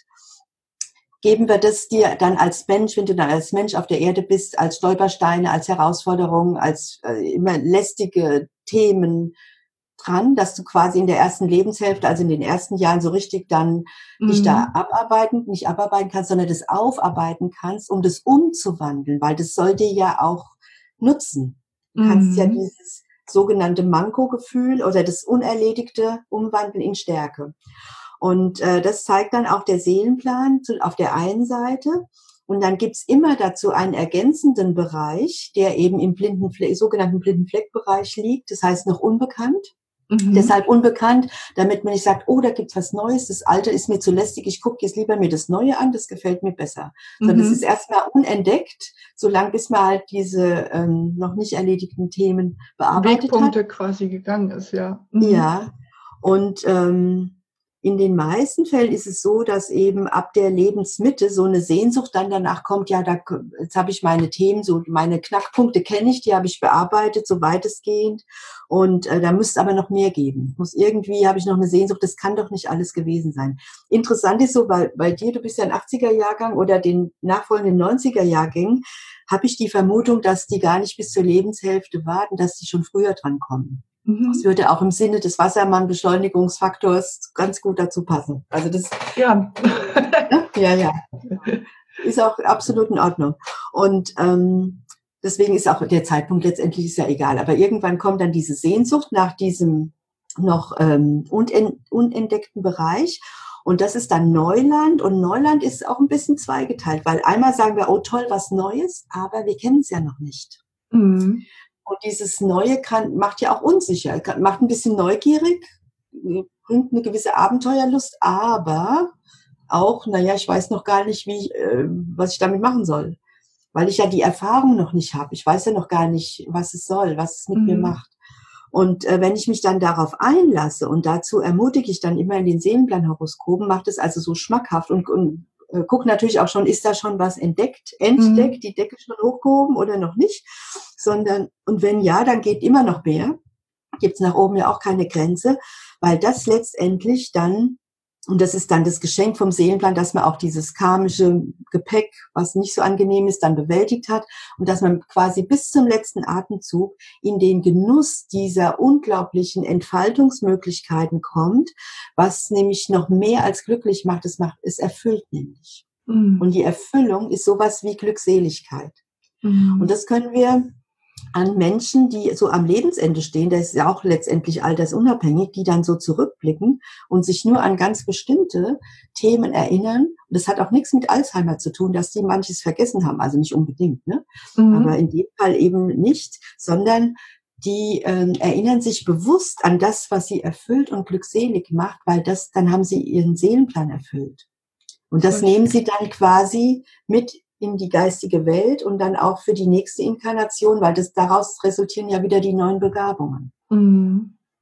Speaker 2: geben wir das dir dann als Mensch, wenn du dann als Mensch auf der Erde bist, als Stolpersteine, als Herausforderungen, als äh, immer lästige Themen dran, dass du quasi in der ersten Lebenshälfte, also in den ersten Jahren so richtig dann mhm. dich da abarbeiten, nicht abarbeiten kannst, sondern das aufarbeiten kannst, um das umzuwandeln, weil das soll dir ja auch nutzen. Du mhm. kannst ja dieses sogenannte Manko-Gefühl oder das Unerledigte umwandeln in Stärke. Und äh, das zeigt dann auch der Seelenplan zu, auf der einen Seite. Und dann gibt's immer dazu einen ergänzenden Bereich, der eben im blinden Fleck, sogenannten blinden Fleckbereich liegt. Das heißt noch unbekannt. Mhm. Deshalb unbekannt, damit man nicht sagt, oh, da gibt's was Neues, das Alte ist mir zu lästig, ich gucke jetzt lieber mir das Neue an, das gefällt mir besser. Mhm. Sondern es ist erstmal unentdeckt, solange bis man halt diese ähm, noch nicht erledigten Themen bearbeitet
Speaker 1: Wegpunkte
Speaker 2: hat.
Speaker 1: quasi gegangen ist, ja. Mhm.
Speaker 2: Ja, und ähm, in den meisten Fällen ist es so, dass eben ab der Lebensmitte so eine Sehnsucht dann danach kommt, ja, da, jetzt habe ich meine Themen, so meine Knackpunkte kenne ich, die habe ich bearbeitet, so weitestgehend. Und äh, da müsste es aber noch mehr geben. Muss irgendwie, habe ich noch eine Sehnsucht, das kann doch nicht alles gewesen sein. Interessant ist so, bei, bei dir, du bist ja ein achtziger-Jahrgang oder den nachfolgenden neunziger-Jahrgängen, habe ich die Vermutung, dass die gar nicht bis zur Lebenshälfte warten, dass die schon früher dran kommen. Das würde auch im Sinne des Wassermann-Beschleunigungsfaktors ganz gut dazu passen. Also das,
Speaker 1: ja,
Speaker 2: ja, ja, ist auch absolut in Ordnung. Und ähm, deswegen ist auch der Zeitpunkt letztendlich ist ja egal. Aber irgendwann kommt dann diese Sehnsucht nach diesem noch ähm, unentdeckten Bereich. Und das ist dann Neuland. Und Neuland ist auch ein bisschen zweigeteilt, weil einmal sagen wir, oh toll, was Neues, aber wir kennen es ja noch nicht. Mhm. Und dieses Neue kann, macht ja auch unsicher, macht ein bisschen neugierig, bringt eine gewisse Abenteuerlust, aber auch, naja, ich weiß noch gar nicht, wie, äh, was ich damit machen soll. Weil ich ja die Erfahrung noch nicht habe. Ich weiß ja noch gar nicht, was es soll, was es mit mhm. mir macht. Und äh, wenn ich mich dann darauf einlasse und dazu ermutige ich dann immer in den Seelenplan-Horoskopen, macht es also so schmackhaft und, und äh, guck natürlich auch schon, ist da schon was entdeckt, entdeckt, mhm. die Decke schon hochgehoben oder noch nicht, sondern, und wenn ja, dann geht immer noch mehr, gibt's nach oben ja auch keine Grenze, weil das letztendlich dann, und das ist dann das Geschenk vom Seelenplan, dass man auch dieses karmische Gepäck, was nicht so angenehm ist, dann bewältigt hat und dass man quasi bis zum letzten Atemzug in den Genuss dieser unglaublichen Entfaltungsmöglichkeiten kommt, was nämlich noch mehr als glücklich macht, es macht, es erfüllt nämlich. Mhm. Und die Erfüllung ist sowas wie Glückseligkeit. Mhm. Und das können wir an Menschen, die so am Lebensende stehen, das ist ja auch letztendlich altersunabhängig, die dann so zurückblicken und sich nur an ganz bestimmte Themen erinnern. Und das hat auch nichts mit Alzheimer zu tun, dass die manches vergessen haben, also nicht unbedingt, ne? Mhm. Aber in dem Fall eben nicht, sondern die äh, erinnern sich bewusst an das, was sie erfüllt und glückselig macht, weil das, dann haben sie ihren Seelenplan erfüllt. Und das nehmen sie dann quasi mit in die geistige Welt und dann auch für die nächste Inkarnation, weil das daraus resultieren ja wieder die neuen Begabungen. Mhm.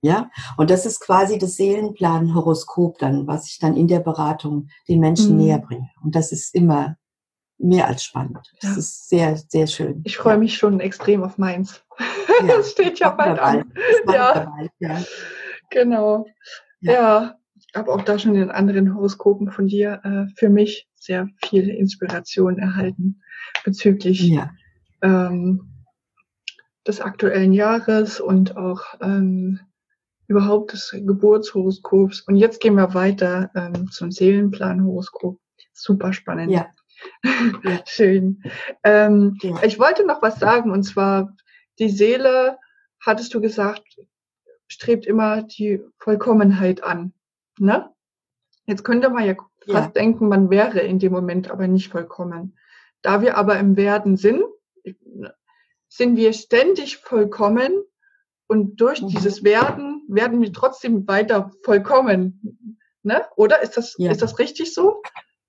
Speaker 2: Ja, und das ist quasi das Seelenplan-Horoskop dann, was ich dann in der Beratung den Menschen
Speaker 1: Mhm.
Speaker 2: näher bringe. Und das ist immer mehr als spannend. Das
Speaker 1: Ja.
Speaker 2: ist sehr, sehr schön.
Speaker 1: Ich freue
Speaker 2: ja.
Speaker 1: mich schon extrem auf meins.
Speaker 2: Ja,
Speaker 1: Das steht ja
Speaker 2: machen wir
Speaker 1: bald an.
Speaker 2: bald. Das machen
Speaker 1: Ja,
Speaker 2: wir bald, ja.
Speaker 1: genau.
Speaker 2: Ja.
Speaker 1: Ja, ich habe auch da schon in anderen Horoskopen von dir äh, für mich sehr viel Inspiration erhalten bezüglich
Speaker 2: Ja.
Speaker 1: ähm, des aktuellen Jahres und auch ähm, überhaupt des Geburtshoroskops. Und jetzt gehen wir weiter ähm, zum Seelenplan-Horoskop. Super spannend.
Speaker 2: Ja. Ja.
Speaker 1: Schön. Ähm,
Speaker 2: Ja.
Speaker 1: Ich wollte noch was sagen, und zwar die Seele, hattest du gesagt, strebt immer die Vollkommenheit an. Ne? Jetzt könnte man ja fast
Speaker 2: Ja.
Speaker 1: denken, man wäre in dem Moment aber nicht vollkommen. Da wir aber im Werden sind, sind wir ständig vollkommen, und durch
Speaker 2: Mhm.
Speaker 1: dieses Werden werden wir trotzdem weiter vollkommen. Ne? Oder ist das,
Speaker 2: Ja.
Speaker 1: ist das richtig so?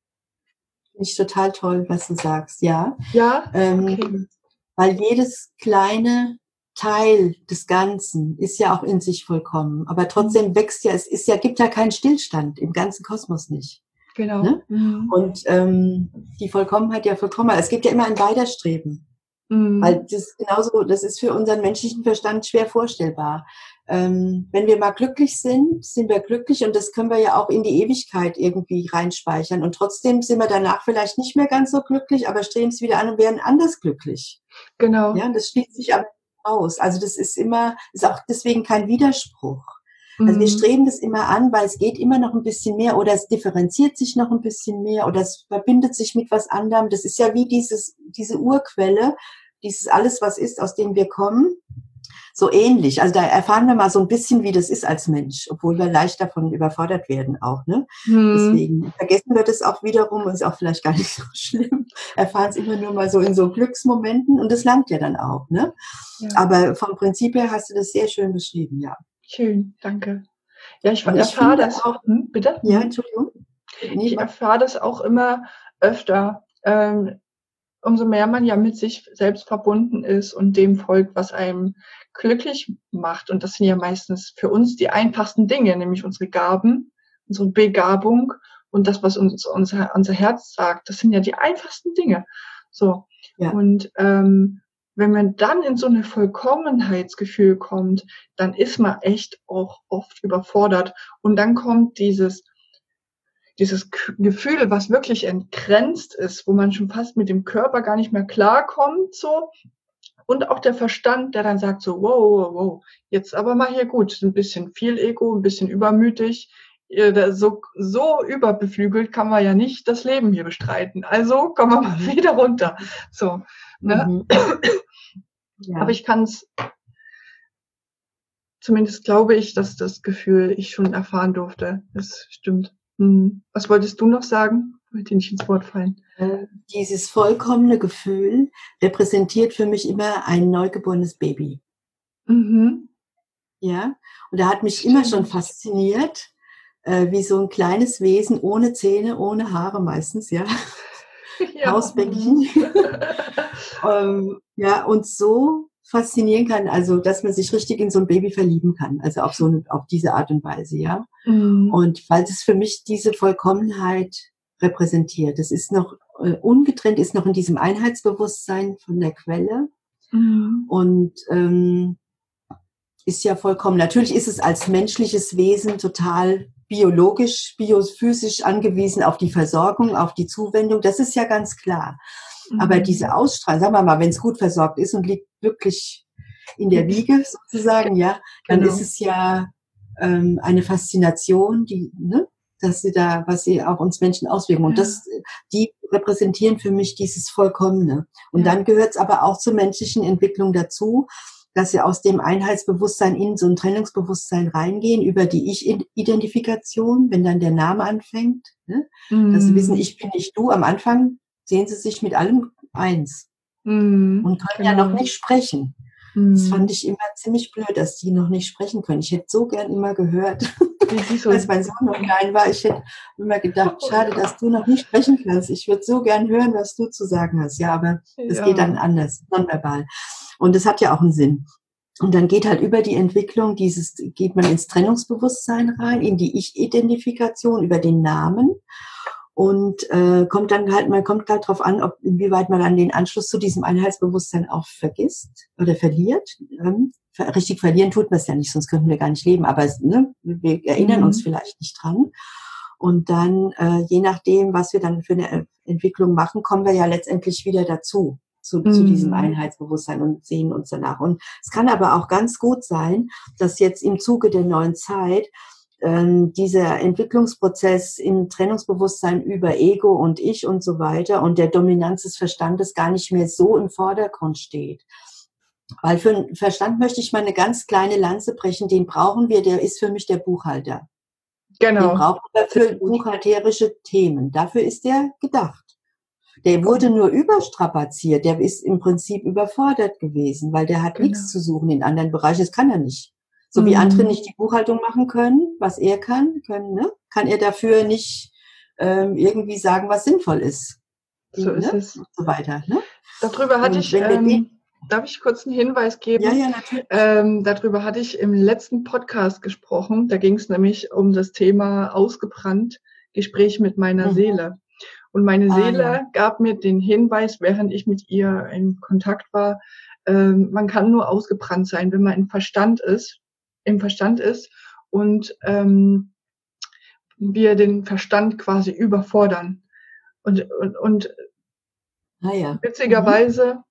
Speaker 2: Finde ich total toll, was du sagst, ja.
Speaker 1: Ja,
Speaker 2: Ähm,
Speaker 1: okay.
Speaker 2: Weil jedes kleine Teil des Ganzen ist ja auch in sich vollkommen. Aber trotzdem
Speaker 1: Mhm.
Speaker 2: wächst ja, es ist ja, gibt ja keinen Stillstand im ganzen Kosmos nicht.
Speaker 1: Genau.
Speaker 2: Ne?
Speaker 1: Mhm.
Speaker 2: Und ähm, die Vollkommenheit ja vollkommen. Es gibt ja immer ein Weiterstreben.
Speaker 1: Mhm.
Speaker 2: Weil das genauso, das ist für unseren menschlichen Verstand schwer vorstellbar. Ähm, wenn wir mal glücklich sind, sind wir glücklich, und das können wir ja auch in die Ewigkeit irgendwie reinspeichern. Und trotzdem sind wir danach vielleicht nicht mehr ganz so glücklich, aber streben es wieder an und werden anders glücklich.
Speaker 1: Genau.
Speaker 2: Ja, das schließt sich aber aus. Also das ist immer, ist auch deswegen kein Widerspruch. Also wir
Speaker 1: Mhm.
Speaker 2: streben das immer an, weil es geht immer noch ein bisschen mehr, oder es differenziert sich noch ein bisschen mehr, oder es verbindet sich mit was anderem. Das ist ja wie dieses, diese Urquelle, dieses alles, was ist, aus dem wir kommen, so ähnlich. Also da erfahren wir mal so ein bisschen, wie das ist als Mensch, obwohl wir leicht davon überfordert werden auch. Ne?
Speaker 1: Mhm.
Speaker 2: Deswegen vergessen wir das auch wiederum, und ist auch vielleicht gar nicht so schlimm. Erfahren es immer nur mal so in so Glücksmomenten, und das langt ja dann auch. Ne?
Speaker 1: Ja.
Speaker 2: Aber vom Prinzip her hast du das sehr schön beschrieben, ja.
Speaker 1: Schön, danke. Ja, ich
Speaker 2: Und ich
Speaker 1: erfahre
Speaker 2: finde
Speaker 1: das.
Speaker 2: auch,
Speaker 1: Hm, bitte?
Speaker 2: ja,
Speaker 1: Hm?
Speaker 2: Entschuldigung. Nee,
Speaker 1: Ich
Speaker 2: mach.
Speaker 1: erfahre das auch immer öfter. Ähm, umso mehr man ja mit sich selbst verbunden ist und dem folgt, was einem glücklich macht. Und das sind ja meistens für uns die einfachsten Dinge, nämlich unsere Gaben, unsere Begabung und das, was uns unser, unser Herz sagt. Das sind ja die einfachsten Dinge. So.
Speaker 2: Ja.
Speaker 1: Und ähm, wenn man dann in so ein Vollkommenheitsgefühl kommt, dann ist man echt auch oft überfordert. Und dann kommt dieses dieses Gefühl, was wirklich entgrenzt ist, wo man schon fast mit dem Körper gar nicht mehr klarkommt, so. Und auch der Verstand, der dann sagt so, wow, wow, wow, jetzt aber mal hier gut, ein bisschen viel Ego, ein bisschen übermütig, so, so überbeflügelt kann man ja nicht das Leben hier bestreiten. Also kommen wir mal
Speaker 2: Mhm.
Speaker 1: wieder runter. So, ne?
Speaker 2: Mhm. Ja.
Speaker 1: Aber ich kann es, zumindest glaube ich, dass das Gefühl ich schon erfahren durfte. Das stimmt. Hm. Was wolltest du noch sagen? Ich wollte dir nicht ins Wort fallen.
Speaker 2: Äh, Dieses vollkommene Gefühl repräsentiert für mich immer ein neugeborenes Baby.
Speaker 1: Mhm.
Speaker 2: Ja, und da hat mich immer schon fasziniert, äh, wie so ein kleines Wesen ohne Zähne, ohne Haare meistens, ja,
Speaker 1: Ja.
Speaker 2: Pausbäckchen, ähm, ja, und so faszinieren kann, also dass man sich richtig in so ein Baby verlieben kann, also auf so eine, auf diese Art und Weise, ja.
Speaker 1: Mhm.
Speaker 2: Und weil es für mich diese Vollkommenheit repräsentiert, das ist noch äh, ungetrennt, ist noch in diesem Einheitsbewusstsein von der Quelle,
Speaker 1: Mhm.
Speaker 2: und ähm, ist ja vollkommen. Natürlich ist es als menschliches Wesen total biologisch, biophysisch angewiesen auf die Versorgung, auf die Zuwendung. Das ist ja ganz klar.
Speaker 1: Mhm.
Speaker 2: Aber diese Ausstrahlung, sagen wir mal, wenn es gut versorgt ist und liegt wirklich in der Wiege sozusagen, ja, dann
Speaker 1: Genau.
Speaker 2: ist es ja ähm, eine Faszination, die, ne, dass sie da, was sie auch uns Menschen auswirken. Und
Speaker 1: Ja.
Speaker 2: das, die repräsentieren für mich dieses Vollkommene. Und
Speaker 1: Ja.
Speaker 2: dann gehört es aber auch zur menschlichen Entwicklung dazu, dass wir aus dem Einheitsbewusstsein in so ein Trennungsbewusstsein reingehen, über die Ich-Identifikation, wenn dann der Name anfängt, ne?
Speaker 1: Mhm.
Speaker 2: Dass sie wissen, ich bin nicht du. Am Anfang sehen sie sich mit allem eins
Speaker 1: Mhm.
Speaker 2: und können
Speaker 1: Genau.
Speaker 2: ja noch nicht sprechen.
Speaker 1: Mhm.
Speaker 2: Das fand ich immer ziemlich blöd, dass die noch nicht sprechen können. Ich hätte so gern immer gehört,
Speaker 1: Wie sie so.
Speaker 2: als mein Sohn noch klein war. Ich hätte immer gedacht, schade, dass du noch nicht sprechen kannst. Ich würde so gern hören, was du zu sagen hast. Ja, aber das
Speaker 1: Ja.
Speaker 2: geht dann anders, nonverbal. Und das hat ja auch einen Sinn. Und dann geht halt über die Entwicklung dieses, geht man ins Trennungsbewusstsein rein, in die Ich-Identifikation über den Namen und äh, kommt dann halt, man kommt halt drauf an, ob inwieweit man dann den Anschluss zu diesem Einheitsbewusstsein auch vergisst oder verliert. Ähm, richtig verlieren tut man es ja nicht, sonst könnten wir gar nicht leben, aber ne, wir erinnern
Speaker 1: Mhm.
Speaker 2: uns vielleicht nicht dran. Und dann, äh, je nachdem, was wir dann für eine Entwicklung machen, kommen wir ja letztendlich wieder dazu. Zu,
Speaker 1: Mhm.
Speaker 2: zu diesem Einheitsbewusstsein und sehen uns danach. Und es kann aber auch ganz gut sein, dass jetzt im Zuge der neuen Zeit ähm, dieser Entwicklungsprozess im Trennungsbewusstsein über Ego und Ich und so weiter und der Dominanz des Verstandes gar nicht mehr so im Vordergrund steht. Weil für den Verstand möchte ich mal eine ganz kleine Lanze brechen, den brauchen wir, der ist für mich der Buchhalter.
Speaker 1: Genau.
Speaker 2: Den brauchen wir für buchhalterische Themen. Dafür ist der gedacht. Der wurde nur überstrapaziert, der ist im Prinzip überfordert gewesen, weil der hat
Speaker 1: Genau.
Speaker 2: nichts zu suchen in anderen Bereichen, das kann er nicht. So
Speaker 1: Mhm.
Speaker 2: wie andere nicht die Buchhaltung machen können, was er kann, können, ne? Kann er dafür nicht ähm, irgendwie sagen, was sinnvoll ist.
Speaker 1: So
Speaker 2: ne?
Speaker 1: ist es.
Speaker 2: Und so weiter. Ne?
Speaker 1: Darüber hatte
Speaker 2: Und
Speaker 1: ich,
Speaker 2: wenn wir den,
Speaker 1: ähm, darf ich kurz einen Hinweis geben?
Speaker 2: ja, ja, natürlich.
Speaker 1: Ähm, darüber hatte ich im letzten Podcast gesprochen. Da ging es nämlich um das Thema ausgebrannt, Gespräch mit meiner
Speaker 2: Mhm.
Speaker 1: Seele. Und meine
Speaker 2: Ah,
Speaker 1: Seele
Speaker 2: ja.
Speaker 1: gab mir den Hinweis, während ich mit ihr in Kontakt war, ähm, man kann nur ausgebrannt sein, wenn man im Verstand ist, im Verstand ist und ähm, wir den Verstand quasi überfordern. Und, und, und
Speaker 2: Ah, ja. Mhm.
Speaker 1: witzigerweise,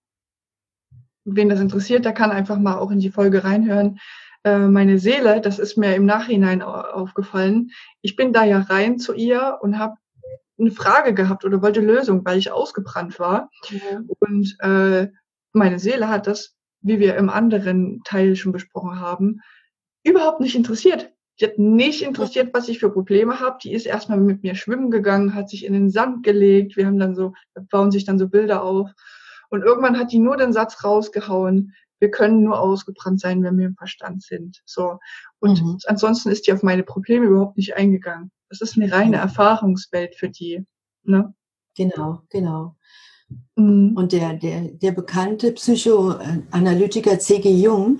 Speaker 1: wen das interessiert, der kann einfach mal auch in die Folge reinhören. Äh, meine Seele, das ist mir im Nachhinein au- aufgefallen. Ich bin da ja rein zu ihr und habe eine Frage gehabt oder wollte Lösung, weil ich ausgebrannt war.
Speaker 2: Mhm.
Speaker 1: Und äh, meine Seele hat das, wie wir im anderen Teil schon besprochen haben, überhaupt nicht interessiert. Die hat nicht interessiert, was ich für Probleme habe. Die ist erstmal mit mir schwimmen gegangen, hat sich in den Sand gelegt. Wir haben dann so, da bauen sich dann so Bilder auf. Und irgendwann hat die nur den Satz rausgehauen, wir können nur ausgebrannt sein, wenn wir im Verstand sind. So. Und
Speaker 2: Mhm.
Speaker 1: ansonsten ist die auf meine Probleme überhaupt nicht eingegangen. Das ist eine reine
Speaker 2: Mhm.
Speaker 1: Erfahrungswelt für die. Ne?
Speaker 2: Genau, genau.
Speaker 1: Mhm.
Speaker 2: Und der, der, der bekannte Psychoanalytiker C G. Jung,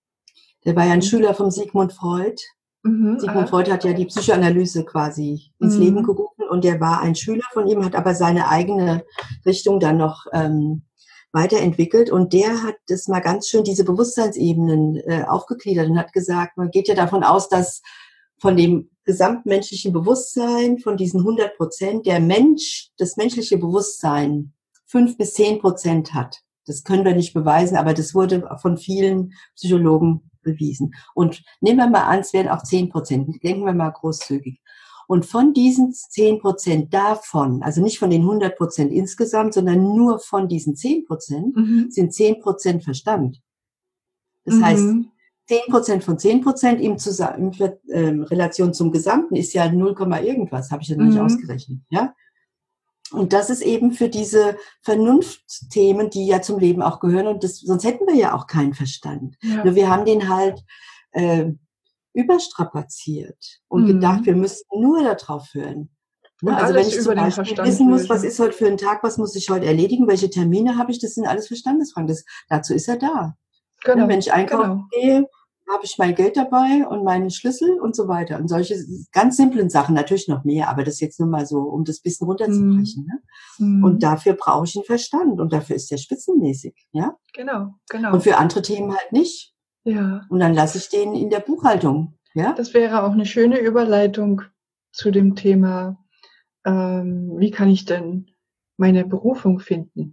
Speaker 2: der war ja ein Schüler von Sigmund Freud.
Speaker 1: Mhm.
Speaker 2: Sigmund
Speaker 1: Aha.
Speaker 2: Freud hat ja die Psychoanalyse quasi ins
Speaker 1: Mhm.
Speaker 2: Leben gerufen und der war ein Schüler von ihm, hat aber seine eigene Richtung dann noch ähm, weiterentwickelt und der hat das mal ganz schön, diese Bewusstseinsebenen äh, aufgegliedert und hat gesagt, man geht ja davon aus, dass von dem gesamtmenschlichen Bewusstsein, von diesen hundert Prozent, der Mensch, das menschliche Bewusstsein fünf bis zehn Prozent hat. Das können wir nicht beweisen, aber das wurde von vielen Psychologen bewiesen. Und nehmen wir mal an, es wären auch zehn Prozent. Denken wir mal großzügig. Und von diesen zehn Prozent davon, also nicht von den hundert Prozent insgesamt, sondern nur von diesen zehn Prozent,
Speaker 1: Mhm.
Speaker 2: sind zehn Prozent Verstand. Das
Speaker 1: Mhm.
Speaker 2: heißt, zehn Prozent von zehn Prozent in, in ähm, Relation zum Gesamten ist ja null, irgendwas, habe ich ja noch nicht
Speaker 1: Mhm.
Speaker 2: ausgerechnet. Ja? Und das ist eben für diese Vernunftthemen, die ja zum Leben auch gehören. Und das, sonst hätten wir ja auch keinen Verstand.
Speaker 1: Ja.
Speaker 2: Nur wir haben den halt äh, überstrapaziert und
Speaker 1: Mhm.
Speaker 2: gedacht, wir müssten nur darauf hören. Ne?
Speaker 1: Und
Speaker 2: Also wenn
Speaker 1: alles
Speaker 2: ich
Speaker 1: über
Speaker 2: zum
Speaker 1: den
Speaker 2: Beispiel
Speaker 1: Verstand
Speaker 2: wissen muss, was
Speaker 1: lösen.
Speaker 2: ist heute für ein Tag, was muss ich heute erledigen, welche Termine habe ich, das sind alles Verstandesfragen. Das, dazu ist er da.
Speaker 1: Genau.
Speaker 2: Ne? Wenn ich einkaufen
Speaker 1: Genau.
Speaker 2: gehe, habe ich mein Geld dabei und meine Schlüssel und so weiter. Und solche ganz simplen Sachen, natürlich noch mehr, aber das jetzt nur mal so, um das bisschen runterzubrechen. Ne?
Speaker 1: Mhm.
Speaker 2: Und dafür brauche ich einen Verstand und dafür ist der spitzenmäßig. Ja?
Speaker 1: Genau, genau.
Speaker 2: Und für andere Themen halt nicht.
Speaker 1: Ja.
Speaker 2: Und dann lasse ich den in der Buchhaltung. Ja?
Speaker 1: Das wäre auch eine schöne Überleitung zu dem Thema, ähm, wie kann ich denn meine Berufung finden?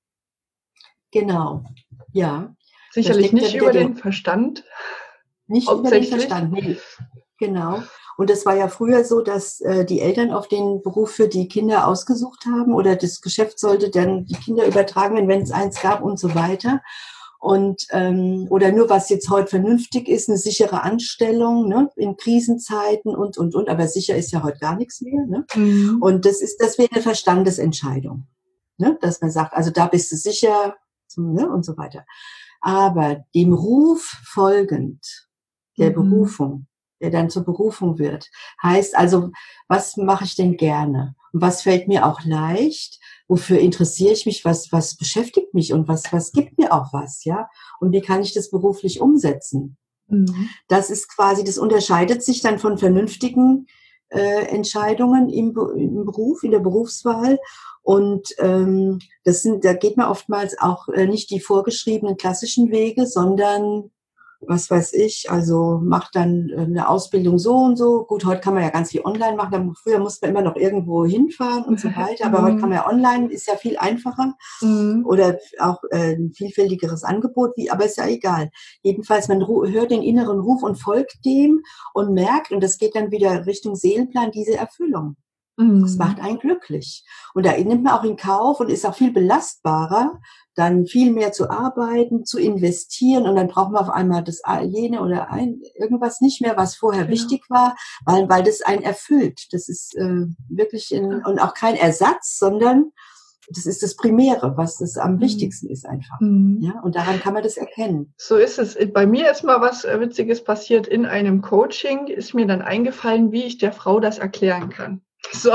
Speaker 2: Genau. Ja. Da
Speaker 1: Sicherlich
Speaker 2: steckt ja
Speaker 1: nicht
Speaker 2: wieder
Speaker 1: über
Speaker 2: der,
Speaker 1: den Verstand,
Speaker 2: nicht über den
Speaker 1: hauptsächlich.
Speaker 2: Verstand. Nee. Genau. Und das war ja früher so, dass äh, die Eltern auf den Beruf für die Kinder ausgesucht haben oder das Geschäft sollte dann die Kinder übertragen werden, wenn es eins gab und so weiter. Und ähm, oder nur was jetzt heute vernünftig ist, eine sichere Anstellung, ne, in Krisenzeiten und und und. Aber sicher ist ja heute gar nichts mehr. Ne?
Speaker 1: Mhm.
Speaker 2: Und das ist, das wäre eine Verstandesentscheidung, ne, dass man sagt, also da bist du sicher, ne, und so weiter. Aber dem Ruf folgend, der
Speaker 1: Mhm.
Speaker 2: Berufung, der dann zur Berufung wird, heißt also, was mache ich denn gerne? und was fällt mir auch leicht, wofür interessiere ich mich, was, was beschäftigt mich und was, was gibt mir auch was, ja? Und wie kann ich das beruflich umsetzen?
Speaker 1: Mhm.
Speaker 2: Das ist quasi, das unterscheidet sich dann von vernünftigen äh, Entscheidungen im, im Beruf, in der Berufswahl. Und ähm, das sind, da geht man oftmals auch äh, nicht die vorgeschriebenen klassischen Wege, sondern was weiß ich, also macht dann eine Ausbildung so und so. Gut, heute kann man ja ganz viel online machen. Dann, früher musste man immer noch irgendwo hinfahren und so weiter. Aber heute kann man ja online, ist ja viel einfacher.
Speaker 1: Mhm.
Speaker 2: Oder auch äh, ein vielfältigeres Angebot, wie, aber ist ja egal. Jedenfalls, man ru- hört den inneren Ruf und folgt dem und merkt, und das geht dann wieder Richtung Seelenplan, diese Erfüllung. Das macht
Speaker 1: Mhm.
Speaker 2: einen glücklich. Und da nimmt man auch in Kauf und ist auch viel belastbarer, dann viel mehr zu arbeiten, zu investieren, und dann braucht man auf einmal das jene oder ein, irgendwas nicht mehr, was vorher
Speaker 1: Genau.
Speaker 2: wichtig war, weil, weil das einen erfüllt. Das ist äh, wirklich in, und auch kein Ersatz, sondern das ist das Primäre, was das am
Speaker 1: Mhm.
Speaker 2: wichtigsten ist einfach.
Speaker 1: Mhm.
Speaker 2: Ja, und daran kann man das erkennen.
Speaker 1: So ist es. Bei mir ist mal was äh, Witziges passiert. In einem Coaching ist mir dann eingefallen, wie ich der Frau das erklären kann. So,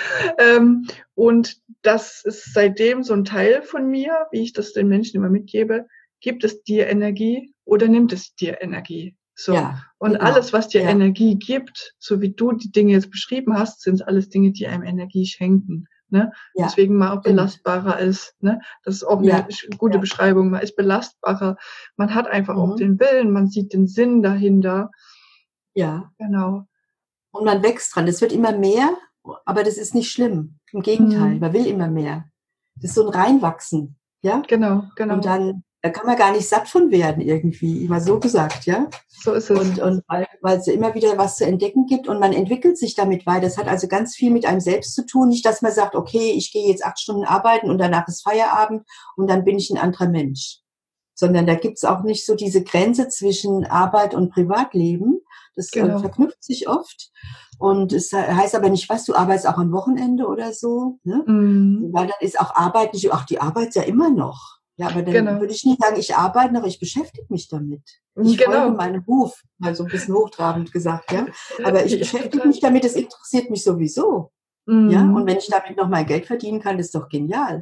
Speaker 1: ähm, und das ist seitdem so ein Teil von mir, wie ich das den Menschen immer mitgebe. Gibt es dir Energie oder nimmt es dir Energie? So.
Speaker 2: Ja,
Speaker 1: Und
Speaker 2: genau.
Speaker 1: alles, was dir
Speaker 2: Ja.
Speaker 1: Energie gibt, so wie du die Dinge jetzt beschrieben hast, sind alles Dinge, die einem Energie schenken. Ne?
Speaker 2: Ja,
Speaker 1: Deswegen man auch
Speaker 2: stimmt.
Speaker 1: belastbarer ist. Ne? Das ist auch eine
Speaker 2: Ja,
Speaker 1: gute
Speaker 2: ja.
Speaker 1: Beschreibung. Man ist belastbarer. Man hat einfach auch
Speaker 2: Mhm.
Speaker 1: den Willen. Man sieht den Sinn dahinter.
Speaker 2: Ja.
Speaker 1: Genau.
Speaker 2: Und man wächst dran. Es wird immer mehr, aber das ist nicht schlimm. Im Gegenteil,
Speaker 1: Mhm.
Speaker 2: man will immer mehr. Das ist so ein Reinwachsen, ja?
Speaker 1: Genau,
Speaker 2: Und
Speaker 1: genau.
Speaker 2: dann, da kann man gar nicht satt von werden irgendwie, immer so gesagt, ja?
Speaker 1: So ist es.
Speaker 2: Und, und weil, weil es immer wieder was zu entdecken gibt und man entwickelt sich damit weiter. Das hat also ganz viel mit einem selbst zu tun. Nicht, dass man sagt, okay, ich gehe jetzt acht Stunden arbeiten und danach ist Feierabend und dann bin ich ein anderer Mensch. Sondern da gibt's auch nicht so diese Grenze zwischen Arbeit und Privatleben. Das äh,
Speaker 1: Genau.
Speaker 2: verknüpft sich oft. Und es heißt aber nicht, was, du arbeitest auch am Wochenende oder so, ne?
Speaker 1: Mhm.
Speaker 2: Weil dann ist auch Arbeit nicht, ach, die Arbeit ist ja immer noch. Ja, aber dann
Speaker 1: Genau.
Speaker 2: würde ich nicht sagen, ich arbeite noch, ich beschäftige mich damit. Ich folge
Speaker 1: Genau.
Speaker 2: meinem Ruf, mal so ein bisschen hochtrabend gesagt, ja. Aber ich
Speaker 1: Ja,
Speaker 2: beschäftige
Speaker 1: total.
Speaker 2: mich damit, das interessiert mich sowieso.
Speaker 1: Mhm.
Speaker 2: Ja, und wenn ich damit noch mal Geld verdienen kann, ist doch genial.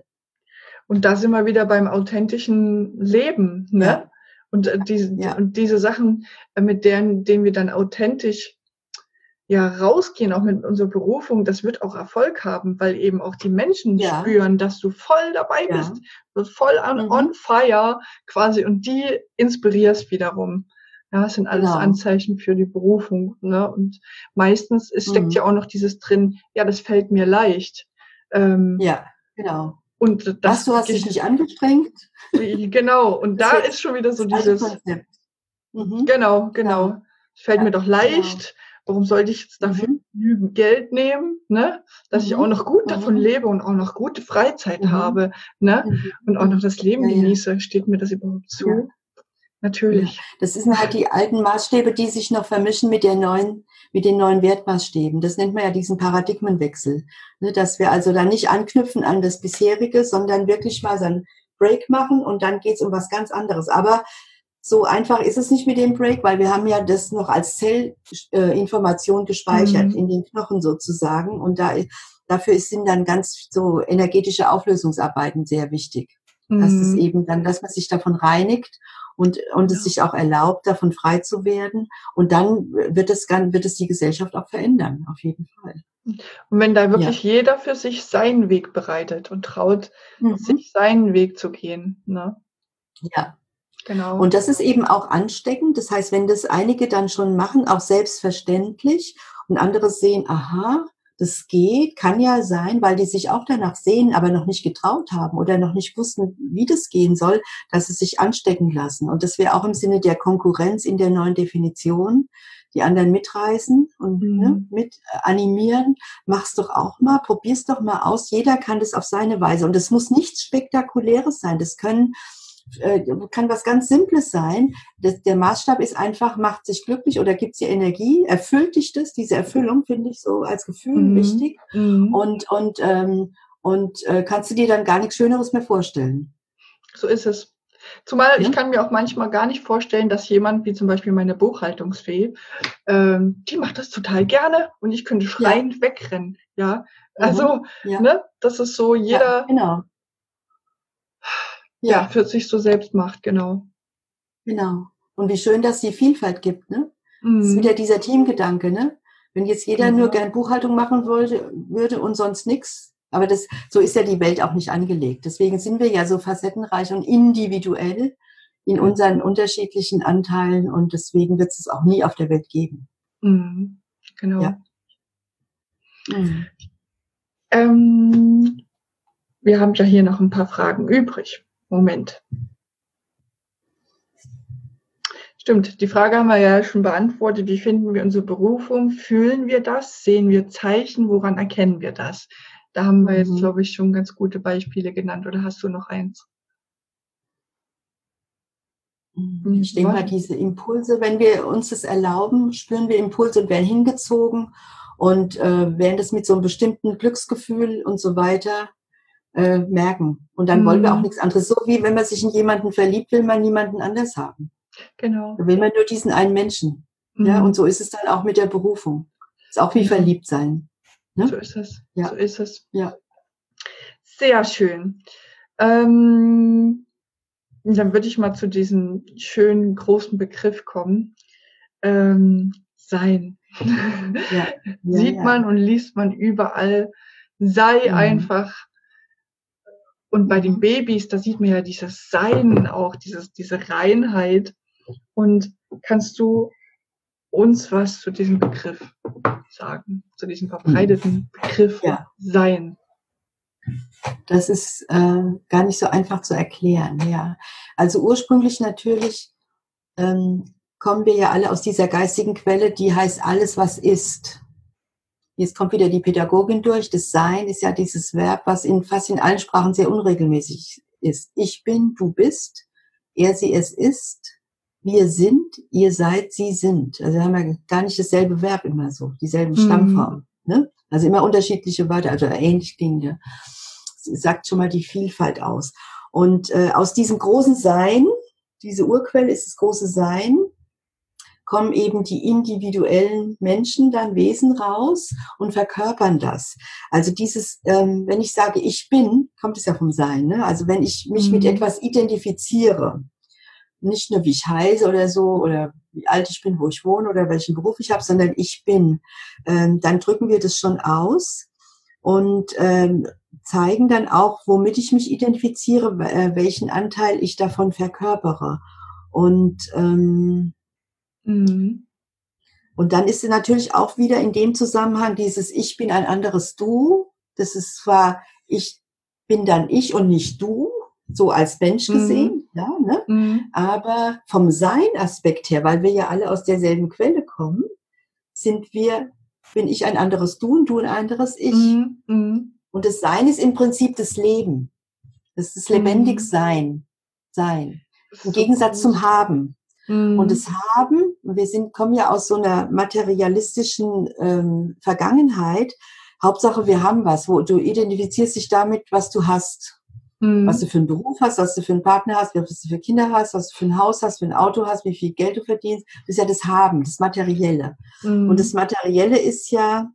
Speaker 1: Und da sind wir wieder beim authentischen Leben, ne?
Speaker 2: Ja.
Speaker 1: Und äh, diese,
Speaker 2: Ja.
Speaker 1: und diese Sachen, äh, mit denen, denen wir dann authentisch ja rausgehen, auch mit unserer Berufung, das wird auch Erfolg haben, weil eben auch die Menschen
Speaker 2: Ja.
Speaker 1: spüren, dass du voll dabei
Speaker 2: Ja.
Speaker 1: bist, du voll on,
Speaker 2: Mhm.
Speaker 1: on fire quasi, und die inspirierst wiederum. Ja, das sind alles
Speaker 2: Genau.
Speaker 1: Anzeichen für die Berufung, ne? Und meistens es steckt
Speaker 2: Mhm.
Speaker 1: ja auch noch dieses drin, ja, das fällt mir leicht. Ähm,
Speaker 2: Ja, genau.
Speaker 1: Und
Speaker 2: Was,
Speaker 1: das
Speaker 2: du hast dich nicht angestrengt?
Speaker 1: genau, und
Speaker 2: Das
Speaker 1: da
Speaker 2: wird
Speaker 1: ist schon wieder so
Speaker 2: das alte
Speaker 1: dieses,
Speaker 2: Konzept. Mhm.
Speaker 1: genau,
Speaker 2: Genau.
Speaker 1: genau. Es fällt mir
Speaker 2: Ja,
Speaker 1: doch
Speaker 2: genau.
Speaker 1: leicht. Warum sollte ich jetzt dafür
Speaker 2: Mhm.
Speaker 1: genügend Geld nehmen, ne? Dass ich auch
Speaker 2: Mhm.
Speaker 1: noch gut davon
Speaker 2: Mhm.
Speaker 1: lebe und auch noch gute Freizeit
Speaker 2: Mhm.
Speaker 1: habe, ne?
Speaker 2: Mhm.
Speaker 1: Und auch noch das Leben
Speaker 2: Ja, ja.
Speaker 1: genieße. Steht mir das überhaupt
Speaker 2: Ja.
Speaker 1: zu?
Speaker 2: Ja,
Speaker 1: Natürlich.
Speaker 2: das sind halt die alten Maßstäbe, die sich noch vermischen mit der neuen, mit den neuen Wertmaßstäben. Das nennt man ja diesen Paradigmenwechsel. Ne, dass wir also dann nicht anknüpfen an das bisherige, sondern wirklich mal so einen Break machen und dann geht's um was ganz anderes. Aber so einfach ist es nicht mit dem Break, weil wir haben ja das noch als Zellinformation gespeichert,
Speaker 1: Mhm.
Speaker 2: in den Knochen sozusagen. Und da, dafür sind dann ganz so energetische Auflösungsarbeiten sehr wichtig. Dass es
Speaker 1: Mhm.
Speaker 2: eben dann, dass man sich davon reinigt und, und es
Speaker 1: Ja.
Speaker 2: sich auch erlaubt, davon frei zu werden. Und dann wird es, wird es die Gesellschaft auch verändern, auf jeden Fall.
Speaker 1: Und wenn da
Speaker 2: Ja.
Speaker 1: wirklich jeder für sich seinen Weg bereitet und traut,
Speaker 2: Mhm.
Speaker 1: sich seinen Weg zu gehen, ne?
Speaker 2: Ja.
Speaker 1: Genau.
Speaker 2: Und das ist eben auch ansteckend. Das heißt, wenn das einige dann schon machen, auch selbstverständlich, und andere sehen, aha, das geht, kann ja sein, weil die sich auch danach sehen, aber noch nicht getraut haben oder noch nicht wussten, wie das gehen soll, dass sie sich anstecken lassen. Und das wäre auch im Sinne der Konkurrenz in der neuen Definition, die anderen mitreißen und
Speaker 1: Mhm.
Speaker 2: ne, mit animieren. Mach's doch auch mal, probier's doch mal aus. Jeder kann das auf seine Weise. Und es muss nichts Spektakuläres sein. Das können kann was ganz Simples sein. Das, der Maßstab ist einfach, macht sich glücklich oder gibt dir Energie, erfüllt dich das. Diese Erfüllung finde ich so als Gefühl
Speaker 1: Mhm.
Speaker 2: wichtig.
Speaker 1: Mhm.
Speaker 2: Und, und, ähm, und äh, kannst du dir dann gar nichts Schöneres mehr vorstellen.
Speaker 1: So ist es. Zumal ich
Speaker 2: Ne?
Speaker 1: kann mir auch manchmal gar nicht vorstellen, dass jemand, wie zum Beispiel meine Buchhaltungsfee, ähm, die macht das total gerne und ich könnte
Speaker 2: Ja.
Speaker 1: schreiend wegrennen. Ja,
Speaker 2: Mhm.
Speaker 1: also,
Speaker 2: Ja.
Speaker 1: ne, das ist so,
Speaker 2: Ja,
Speaker 1: jeder,
Speaker 2: genau.
Speaker 1: ja,
Speaker 2: Ja,
Speaker 1: für sich so selbst macht, genau.
Speaker 2: genau. Und wie schön, dass es die Vielfalt gibt, ne? Das ist wieder
Speaker 1: Mhm,
Speaker 2: dieser Teamgedanke, ne? Wenn jetzt jeder nur
Speaker 1: genau.
Speaker 2: gern Buchhaltung machen wollte, würde und sonst nichts. Aber das, so ist ja die Welt auch nicht angelegt. Deswegen sind wir ja so facettenreich und individuell in unseren unterschiedlichen Anteilen und deswegen wird es auch nie auf der Welt geben.
Speaker 1: Mhm,
Speaker 2: Ja.
Speaker 1: genau.
Speaker 2: Mhm.
Speaker 1: Ähm, wir haben ja hier noch ein paar Fragen übrig. Moment. Stimmt, die Frage haben wir ja schon beantwortet. Wie finden wir unsere Berufung? Fühlen wir das? Sehen wir Zeichen? Woran erkennen wir das? Da haben wir jetzt,
Speaker 2: Mhm.
Speaker 1: glaube ich, schon ganz gute Beispiele genannt. Oder hast du noch eins?
Speaker 2: Mhm.
Speaker 1: Hm,
Speaker 2: Ich denke mal,
Speaker 1: was?
Speaker 2: diese Impulse, wenn wir uns das erlauben, spüren wir Impulse und werden hingezogen und äh, werden das mit so einem bestimmten Glücksgefühl und so weiter äh, merken. Und dann wollen wir auch
Speaker 1: Mhm,
Speaker 2: nichts anderes. So wie wenn man sich in jemanden verliebt, will man niemanden anders haben.
Speaker 1: genau.
Speaker 2: Da will man nur diesen einen Menschen. Ja, und
Speaker 1: Mhm,
Speaker 2: so ist es dann auch mit der Berufung. Ist auch wie
Speaker 1: genau.
Speaker 2: verliebt sein.
Speaker 1: So
Speaker 2: Ne?
Speaker 1: ist es. So
Speaker 2: Ja,
Speaker 1: ist es.
Speaker 2: ja.
Speaker 1: Sehr schön. Ähm, dann würde ich mal zu diesem schönen großen Begriff kommen. Ähm, sein.
Speaker 2: Ja, ja,
Speaker 1: Sieht
Speaker 2: ja.
Speaker 1: man und liest man überall. Sei
Speaker 2: Mhm.
Speaker 1: einfach. Und bei den
Speaker 2: Mhm.
Speaker 1: Babys, da sieht man ja dieses Sein auch, dieses, diese Reinheit. Und kannst du uns was zu diesem Begriff sagen, zu diesem
Speaker 2: Mhm.
Speaker 1: verbreiteten Begriff
Speaker 2: Ja,
Speaker 1: Sein?
Speaker 2: das ist äh, gar nicht so einfach zu erklären. Ja, also ursprünglich natürlich ähm, kommen wir ja alle aus dieser geistigen Quelle, die heißt alles, was ist. Jetzt kommt wieder die Pädagogin durch. Das Sein ist ja dieses Verb, was in fast in allen Sprachen sehr unregelmäßig ist. Ich bin, du bist, er, sie, es ist, wir sind, ihr seid, sie sind. Also haben wir gar nicht dasselbe Verb immer so, dieselben
Speaker 1: Mhm.
Speaker 2: Stammformen. Ne? Also immer unterschiedliche Wörter, also ähnlich klingende. Das sagt schon mal die Vielfalt aus. Und äh, aus diesem großen Sein, diese Urquelle ist das große Sein, kommen eben die individuellen Menschen, dann Wesen raus und verkörpern das. Also dieses, ähm, wenn ich sage, ich bin, kommt es ja vom Sein. Ne? Also wenn ich mich mit
Speaker 1: Mhm.
Speaker 2: etwas identifiziere, nicht nur wie ich heiße oder so oder wie alt ich bin, wo ich wohne oder welchen Beruf ich habe, sondern ich bin, ähm, dann drücken wir das schon aus und ähm, zeigen dann auch, womit ich mich identifiziere, äh, welchen Anteil ich davon verkörpere. Und ähm,
Speaker 1: Mhm.
Speaker 2: Und dann ist natürlich auch wieder in dem Zusammenhang dieses Ich bin ein anderes Du. Das ist zwar, ich bin dann ich und nicht du, so als Mensch
Speaker 1: Mhm.
Speaker 2: gesehen, ja, ne?
Speaker 1: Mhm.
Speaker 2: Aber vom Sein-Aspekt her, weil wir ja alle aus derselben Quelle kommen, sind wir, bin ich ein anderes Du und du ein anderes Ich.
Speaker 1: Mhm. Mhm.
Speaker 2: Und das Sein ist im Prinzip das Leben. Das ist das
Speaker 1: Mhm.
Speaker 2: Lebendigsein. Sein.
Speaker 1: Das
Speaker 2: Im
Speaker 1: ist so
Speaker 2: Gegensatz zum
Speaker 1: groß.
Speaker 2: Haben. Und das
Speaker 1: Mhm.
Speaker 2: Haben, wir sind, kommen ja aus so einer materialistischen ähm, Vergangenheit. Hauptsache, wir haben was, wo du identifizierst dich damit, was du hast. Was du
Speaker 1: Mhm.
Speaker 2: für einen Beruf hast, was du für einen Partner hast, was du für Kinder hast, was du für ein Haus hast, für ein Auto hast, wie viel Geld du verdienst. Das ist ja das Haben, das Materielle. Und das
Speaker 1: Mhm.
Speaker 2: Materielle ist ja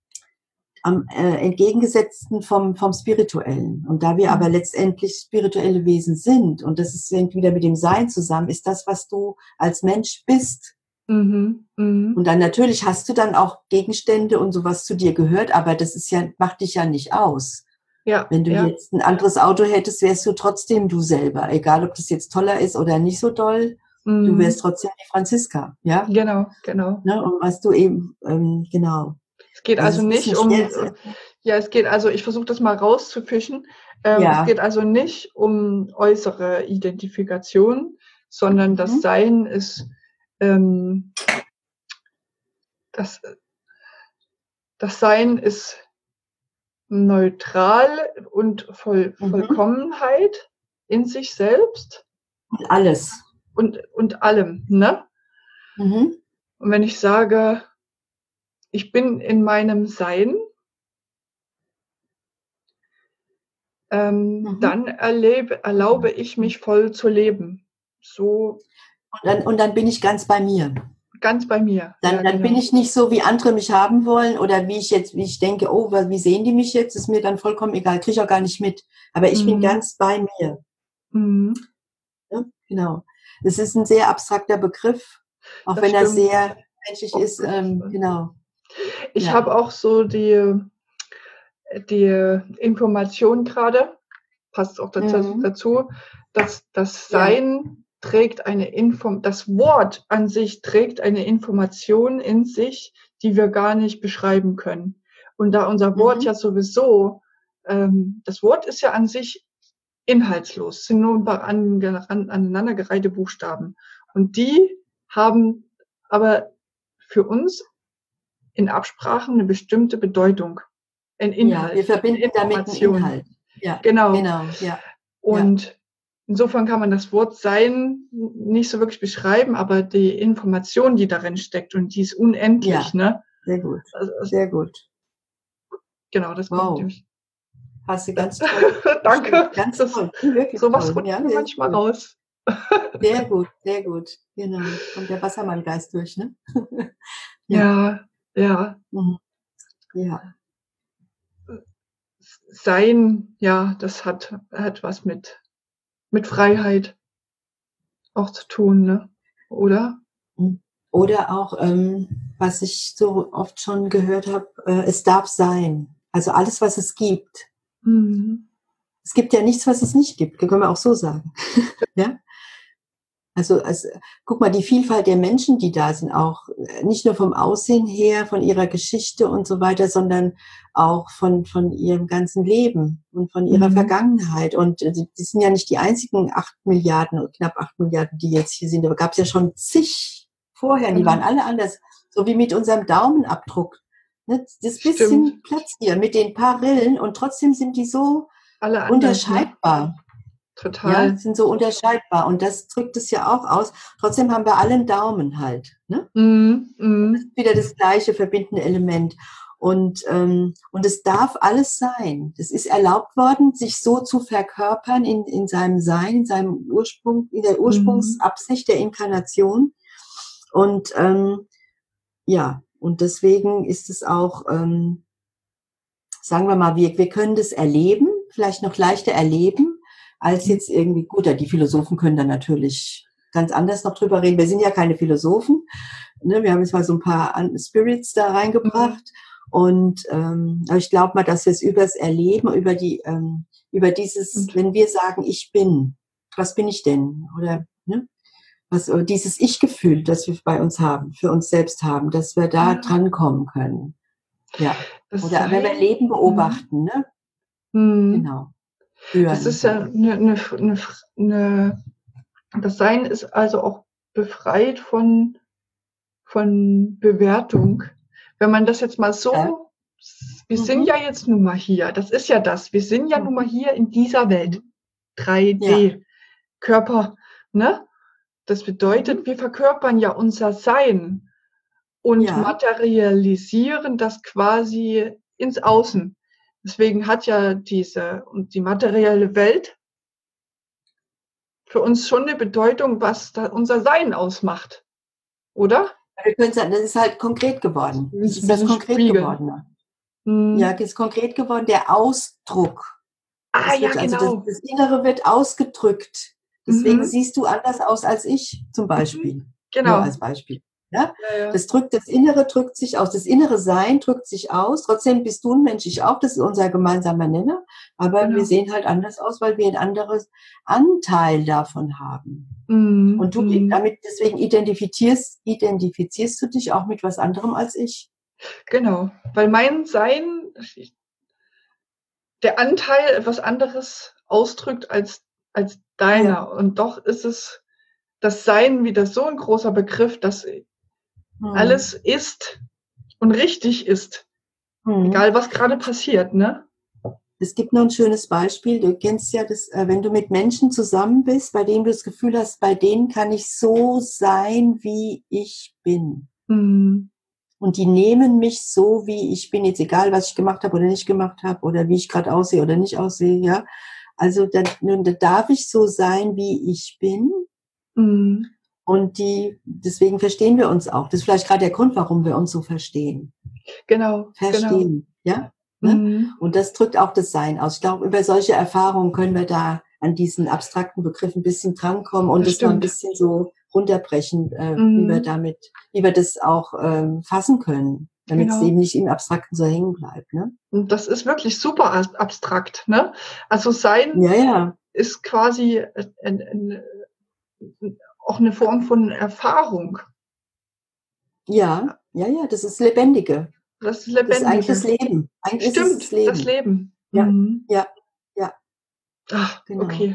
Speaker 2: am äh, entgegengesetzten vom, vom Spirituellen. Und da wir aber
Speaker 1: Mhm.
Speaker 2: letztendlich spirituelle Wesen sind, und das ist, hängt wieder mit dem Sein zusammen, ist das, was du als Mensch bist.
Speaker 1: Mhm.
Speaker 2: Und
Speaker 1: Mhm.
Speaker 2: dann natürlich hast du dann auch Gegenstände und sowas zu dir gehört, aber das ist ja, macht dich ja nicht aus.
Speaker 1: Ja,
Speaker 2: Wenn du
Speaker 1: ja.
Speaker 2: jetzt ein anderes Auto hättest, wärst du trotzdem du selber. Egal, ob das jetzt toller ist oder nicht so toll, du wärst
Speaker 1: Mhm.
Speaker 2: trotzdem die Franziska, ja?
Speaker 1: Genau, genau.
Speaker 2: Ne? Und was du eben, ähm, genau.
Speaker 1: Es geht
Speaker 2: Also es
Speaker 1: also
Speaker 2: ist ein
Speaker 1: nicht
Speaker 2: bisschen schwer
Speaker 1: um,
Speaker 2: zu,
Speaker 1: äh, ja, es geht also, ich versuche das mal rauszufischen. Ähm, es
Speaker 2: ja.
Speaker 1: geht also nicht um äußere Identifikation, sondern das
Speaker 2: Mhm.
Speaker 1: Sein ist, ähm, das, das Sein ist neutral und voll,
Speaker 2: Mhm.
Speaker 1: Vollkommenheit in sich selbst
Speaker 2: Und alles.
Speaker 1: und, und allem, ne?
Speaker 2: Mhm.
Speaker 1: Und wenn ich sage, ich bin in meinem Sein, ähm,
Speaker 2: Mhm.
Speaker 1: dann erlebe, erlaube ich mich voll zu leben. So
Speaker 2: Und dann, und dann bin ich ganz bei mir.
Speaker 1: ganz bei mir.
Speaker 2: Dann,
Speaker 1: Ja,
Speaker 2: dann
Speaker 1: genau.
Speaker 2: bin ich nicht so, wie andere mich haben wollen oder wie ich jetzt, wie ich denke, oh, wie sehen die mich jetzt, ist mir dann vollkommen egal, kriege ich auch gar nicht mit. Aber ich bin
Speaker 1: Mhm.
Speaker 2: ganz bei mir.
Speaker 1: Mhm.
Speaker 2: Ja, genau. Das ist ein sehr abstrakter Begriff, auch
Speaker 1: Das
Speaker 2: wenn er
Speaker 1: stimmt.
Speaker 2: sehr menschlich
Speaker 1: Auch
Speaker 2: ist. Ähm,
Speaker 1: Bewusstsein.
Speaker 2: genau.
Speaker 1: Ich
Speaker 2: Ja.
Speaker 1: habe auch so die, die Information gerade, passt auch dazu,
Speaker 2: Mhm.
Speaker 1: dazu, dass das
Speaker 2: Ja.
Speaker 1: Sein trägt eine Inform, das Wort an sich trägt eine Information in sich, die wir gar nicht beschreiben können. Und da unser Wort
Speaker 2: Mhm.
Speaker 1: ja sowieso, ähm, das Wort ist ja an sich inhaltslos, es sind nur ein paar an, an, aneinandergereihte Buchstaben. Und die haben aber für uns in Absprachen eine bestimmte Bedeutung, ein
Speaker 2: Ja, wir
Speaker 1: Inhalt, eine
Speaker 2: verbinden damit einen
Speaker 1: Information.
Speaker 2: Inhalt. Ja,
Speaker 1: Genau.
Speaker 2: genau, ja, ja,
Speaker 1: Und insofern kann man das Wort Sein nicht so wirklich beschreiben, aber die Information, die darin steckt, und die ist unendlich,
Speaker 2: ja,
Speaker 1: ne?
Speaker 2: sehr gut,
Speaker 1: Also, also,
Speaker 2: sehr gut.
Speaker 1: genau, das kommt
Speaker 2: Wow,
Speaker 1: nämlich.
Speaker 2: hast du ganz toll beschrieben.
Speaker 1: Danke.
Speaker 2: Ganz
Speaker 1: Das,
Speaker 2: toll, wirklich
Speaker 1: sowas
Speaker 2: toll.
Speaker 1: rutscht
Speaker 2: Ja,
Speaker 1: mir
Speaker 2: sehr
Speaker 1: manchmal
Speaker 2: gut.
Speaker 1: raus.
Speaker 2: Sehr gut, sehr gut. Genau. Kommt der Wassermanngeist durch, ne? Ja.
Speaker 1: Ja, ja.
Speaker 2: Mhm. Ja.
Speaker 1: Sein, ja, das hat, hat was mit, mit Freiheit auch zu tun, ne? Oder?
Speaker 2: Mhm. Oder auch, ähm, was ich so oft schon gehört habe, äh, es darf sein. Also alles, was es gibt.
Speaker 1: Mhm.
Speaker 2: Es gibt ja nichts, was es nicht gibt, können wir auch so sagen. Ja? Also, also, guck mal, die Vielfalt der Menschen, die da sind, auch äh, nicht nur vom Aussehen her, von ihrer Geschichte und so weiter, sondern auch von, von ihrem ganzen Leben und von ihrer
Speaker 1: Mhm.
Speaker 2: Vergangenheit. Und äh, die, die sind ja nicht die einzigen acht Milliarden, knapp acht Milliarden, die jetzt hier sind. Da gab es ja schon zig vorher, die
Speaker 1: Genau.
Speaker 2: waren alle anders. So wie mit unserem Daumenabdruck. Ne? Das
Speaker 1: Stimmt.
Speaker 2: bisschen Platz hier mit den paar Rillen und trotzdem sind die so
Speaker 1: Alle anders, ne?
Speaker 2: unterscheidbar. Ja,
Speaker 1: Total.
Speaker 2: sind so unterscheidbar und das drückt es ja auch aus. Trotzdem haben wir alle einen Daumen halt. Ne?
Speaker 1: Mhm.
Speaker 2: Das
Speaker 1: Mhm.
Speaker 2: ist wieder das gleiche verbindende Element. Und, ähm, und es darf alles sein. Es ist erlaubt worden, sich so zu verkörpern in, in seinem Sein, in seinem Ursprung, in der
Speaker 1: Mhm.
Speaker 2: Ursprungsabsicht der Inkarnation. Und ähm, ja, und deswegen ist es auch, ähm, sagen wir mal, wir, wir können das erleben, vielleicht noch leichter erleben, als jetzt irgendwie, gut, die Philosophen können dann natürlich ganz anders noch drüber reden. Wir sind ja keine Philosophen. Ne? Wir haben jetzt mal so ein paar Spirits da reingebracht.
Speaker 1: Mhm.
Speaker 2: Und ähm, aber ich glaube mal, dass wir es übers Erleben, über die, ähm, über dieses,
Speaker 1: Und,
Speaker 2: wenn wir sagen, ich bin, was bin ich denn? Oder ne? Was, dieses Ich-Gefühl, das wir bei uns haben, für uns selbst haben, dass wir da
Speaker 1: ja,
Speaker 2: drankommen können. Ja.
Speaker 1: das
Speaker 2: Oder wenn wir
Speaker 1: Sein,
Speaker 2: Leben
Speaker 1: mhm.
Speaker 2: beobachten, ne?
Speaker 1: Mhm.
Speaker 2: Genau.
Speaker 1: Das
Speaker 2: Führen.
Speaker 1: ist ja eine, eine, eine, eine, das Sein ist also auch befreit von, von Bewertung. Wenn man das jetzt mal
Speaker 2: Ja.
Speaker 1: so, wir sind
Speaker 2: Mhm.
Speaker 1: ja jetzt nun mal hier, das ist ja das, wir sind ja nun mal
Speaker 2: Mhm.
Speaker 1: hier in dieser Welt, drei
Speaker 2: Ja.
Speaker 1: D, Körper, ne? Das bedeutet,
Speaker 2: Mhm.
Speaker 1: wir verkörpern ja unser Sein und
Speaker 2: Ja.
Speaker 1: materialisieren das quasi ins Außen. Deswegen hat ja diese und die materielle Welt für uns schon eine Bedeutung, was da unser Sein ausmacht, oder?
Speaker 2: Wir können sagen, das ist halt konkret geworden.
Speaker 1: Wir
Speaker 2: Das
Speaker 1: sind
Speaker 2: ist
Speaker 1: wir
Speaker 2: das
Speaker 1: sind
Speaker 2: konkret
Speaker 1: Spiegel.
Speaker 2: geworden. Ja,
Speaker 1: Mhm.
Speaker 2: das ist konkret geworden. Der Ausdruck.
Speaker 1: Ah,
Speaker 2: Es
Speaker 1: ja,
Speaker 2: wird, also das,
Speaker 1: genau.
Speaker 2: das Innere wird ausgedrückt. Deswegen
Speaker 1: Mhm.
Speaker 2: siehst du anders aus als ich, zum
Speaker 1: Mhm.
Speaker 2: Beispiel. Nur
Speaker 1: Genau.
Speaker 2: als Beispiel. Ja?
Speaker 1: Ja, ja.
Speaker 2: Das drückt, das Innere drückt sich aus. Das innere Sein drückt sich aus. Trotzdem bist du ein Mensch, ich auch. Das ist unser gemeinsamer Nenner. Aber wir
Speaker 1: Genau.
Speaker 2: sehen halt anders aus, weil wir ein anderes Anteil davon haben.
Speaker 1: Mhm.
Speaker 2: Und du
Speaker 1: Mhm.
Speaker 2: damit, deswegen identifizierst, identifizierst du dich auch mit was anderem als ich.
Speaker 1: Genau. Weil mein Sein, der Anteil etwas anderes ausdrückt als, als
Speaker 2: Ja.
Speaker 1: deiner. Und doch ist es das Sein wieder so ein großer Begriff, dass
Speaker 2: Hm.
Speaker 1: alles ist und richtig ist.
Speaker 2: Hm.
Speaker 1: Egal, was gerade passiert, ne?
Speaker 2: Es gibt noch ein schönes Beispiel. Du kennst ja das, äh, wenn du mit Menschen zusammen bist, bei denen du das Gefühl hast, bei denen kann ich so sein, wie ich bin.
Speaker 1: Mhm.
Speaker 2: Und die nehmen mich so, wie ich bin, jetzt egal, was ich gemacht habe oder nicht gemacht habe oder wie ich gerade aussehe oder nicht aussehe, ja. Also da, nun, da darf ich so sein, wie ich bin.
Speaker 1: Mhm.
Speaker 2: Und die, deswegen verstehen wir uns auch. Das ist vielleicht gerade der Grund, warum wir uns so verstehen.
Speaker 1: Genau,
Speaker 2: Verstehen,
Speaker 1: genau.
Speaker 2: ja. Ne?
Speaker 1: Mhm.
Speaker 2: Und das drückt auch das Sein aus. Ich glaube, über solche Erfahrungen können wir da an diesen abstrakten Begriff ein bisschen drankommen und
Speaker 1: Das
Speaker 2: das mal ein
Speaker 1: stimmt.
Speaker 2: bisschen so runterbrechen, äh,
Speaker 1: Mhm.
Speaker 2: wie wir damit, wie wir das auch ähm, fassen können, damit es
Speaker 1: Genau.
Speaker 2: eben nicht im Abstrakten so hängen bleibt. Ne?
Speaker 1: Und das ist wirklich super as- abstrakt, ne? Also Sein
Speaker 2: Ja, ja,
Speaker 1: ist quasi äh, ein, ein, ein, auch eine Form von Erfahrung.
Speaker 2: ja, ja, ja, das ist Lebendige.
Speaker 1: Das ist
Speaker 2: Das ist eigentlich das
Speaker 1: Lebendige.
Speaker 2: Leben. Eigentlich ist es das
Speaker 1: Stimmt, das
Speaker 2: Leben.
Speaker 1: Leben.
Speaker 2: Ja,
Speaker 1: Mhm.
Speaker 2: ja, ja,
Speaker 1: Ach,
Speaker 2: genau.
Speaker 1: okay.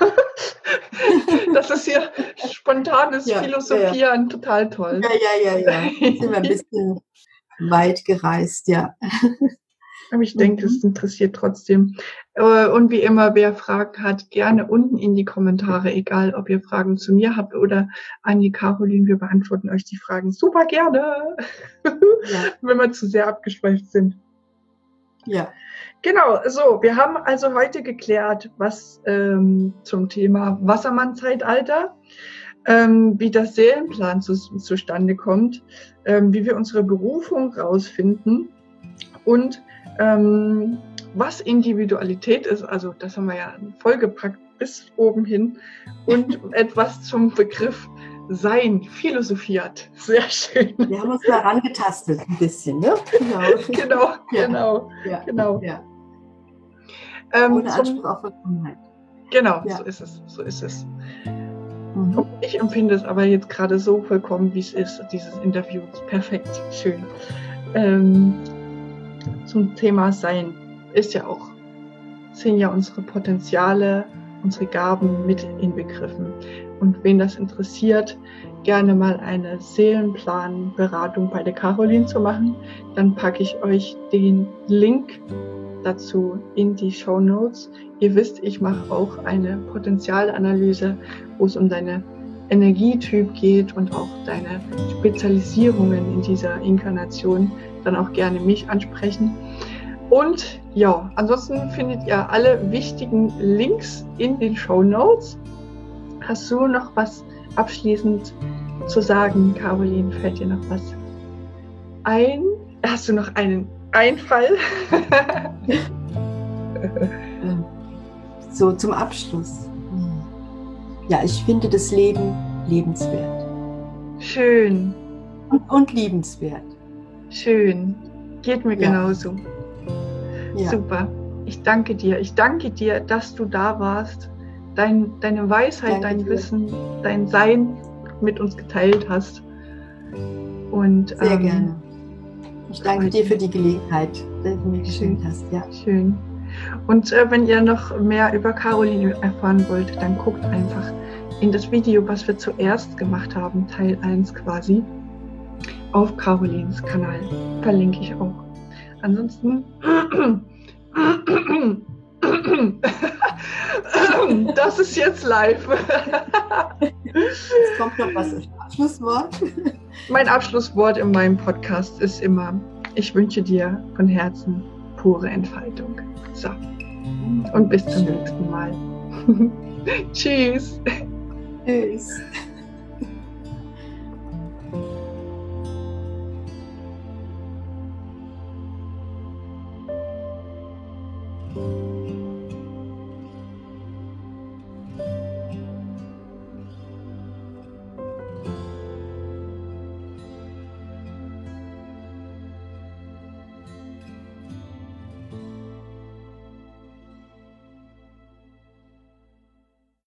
Speaker 1: Das ist hier spontanes
Speaker 2: Ja, ja, ja.
Speaker 1: Philosophieren, total toll.
Speaker 2: Ja, ja, ja, ja. Sind wir ein bisschen weit gereist, ja.
Speaker 1: Aber ich denke, es
Speaker 2: Mhm.
Speaker 1: interessiert trotzdem. Äh, Und wie immer, wer Fragen hat, gerne unten in die Kommentare, egal ob ihr Fragen zu mir habt oder an die Caroline, wir beantworten euch die Fragen super gerne,
Speaker 2: Ja,
Speaker 1: wenn wir zu sehr abgeschweift sind.
Speaker 2: ja,
Speaker 1: Genau, so, wir haben also heute geklärt, was ähm, zum Thema Wassermann-Zeitalter, ähm, wie das Seelenplan zu, zustande kommt, ähm, wie wir unsere Berufung rausfinden und ähm, was Individualität ist. Also das haben wir ja vollgepackt bis oben hin und etwas zum Begriff Sein philosophiert. Sehr schön.
Speaker 2: wir haben uns da rangetastet ein bisschen, ne? Genau.
Speaker 1: Genau,
Speaker 2: Ja,
Speaker 1: genau,
Speaker 2: ja,
Speaker 1: genau.
Speaker 2: ja.
Speaker 1: Ähm,
Speaker 2: Ohne
Speaker 1: zum,
Speaker 2: Anspruch auf Vollkommenheit.
Speaker 1: genau,
Speaker 2: Ja.
Speaker 1: so ist es, so ist es.
Speaker 2: Mhm.
Speaker 1: Ich empfinde es aber jetzt gerade so vollkommen, wie es ist, dieses Interview. Perfekt, schön. Ähm, zum Thema Sein ist ja auch, sind ja unsere Potenziale, unsere Gaben mit inbegriffen. Und wen das interessiert, gerne mal eine Seelenplanberatung bei der Caroline zu machen, dann packe ich euch den Link dazu in die Shownotes. Ihr wisst, ich mache auch eine Potenzialanalyse, wo es um deine Energietyp geht und auch deine Spezialisierungen in dieser Inkarnation, dann auch gerne mich ansprechen. Und ja, ansonsten findet ihr alle wichtigen Links in den Shownotes. Hast du noch was abschließend zu sagen, Caroline? Fällt dir noch was ein? Hast du noch einen Einfall?
Speaker 2: So zum Abschluss. Ja, ich finde das Leben lebenswert.
Speaker 1: Schön,
Speaker 2: Und, und liebenswert.
Speaker 1: schön. Geht mir
Speaker 2: Ja.
Speaker 1: genauso.
Speaker 2: Ja.
Speaker 1: Super. Ich danke dir. Ich danke dir, dass du da warst, dein, deine Weisheit,
Speaker 2: Danke
Speaker 1: dein
Speaker 2: dir.
Speaker 1: Wissen, dein Sein mit uns geteilt hast. Und,
Speaker 2: Sehr
Speaker 1: ähm,
Speaker 2: gerne. Ich danke
Speaker 1: freut
Speaker 2: dir für
Speaker 1: mich.
Speaker 2: die Gelegenheit, die du mir geschenkt
Speaker 1: Schön.
Speaker 2: hast. Ja.
Speaker 1: Schön. Und äh, wenn ihr noch mehr über Caroline erfahren wollt, dann guckt einfach in das Video, was wir zuerst gemacht haben, Teil eins quasi, auf Carolines Kanal. Verlinke ich auch. Ansonsten, das ist jetzt live.
Speaker 2: Jetzt kommt noch was. Abschlusswort.
Speaker 1: Mein Abschlusswort in meinem Podcast ist immer, ich wünsche dir von Herzen pure Entfaltung. So. Und bis zum
Speaker 2: Schön.
Speaker 1: nächsten Mal. Tschüss.
Speaker 2: Tschüss.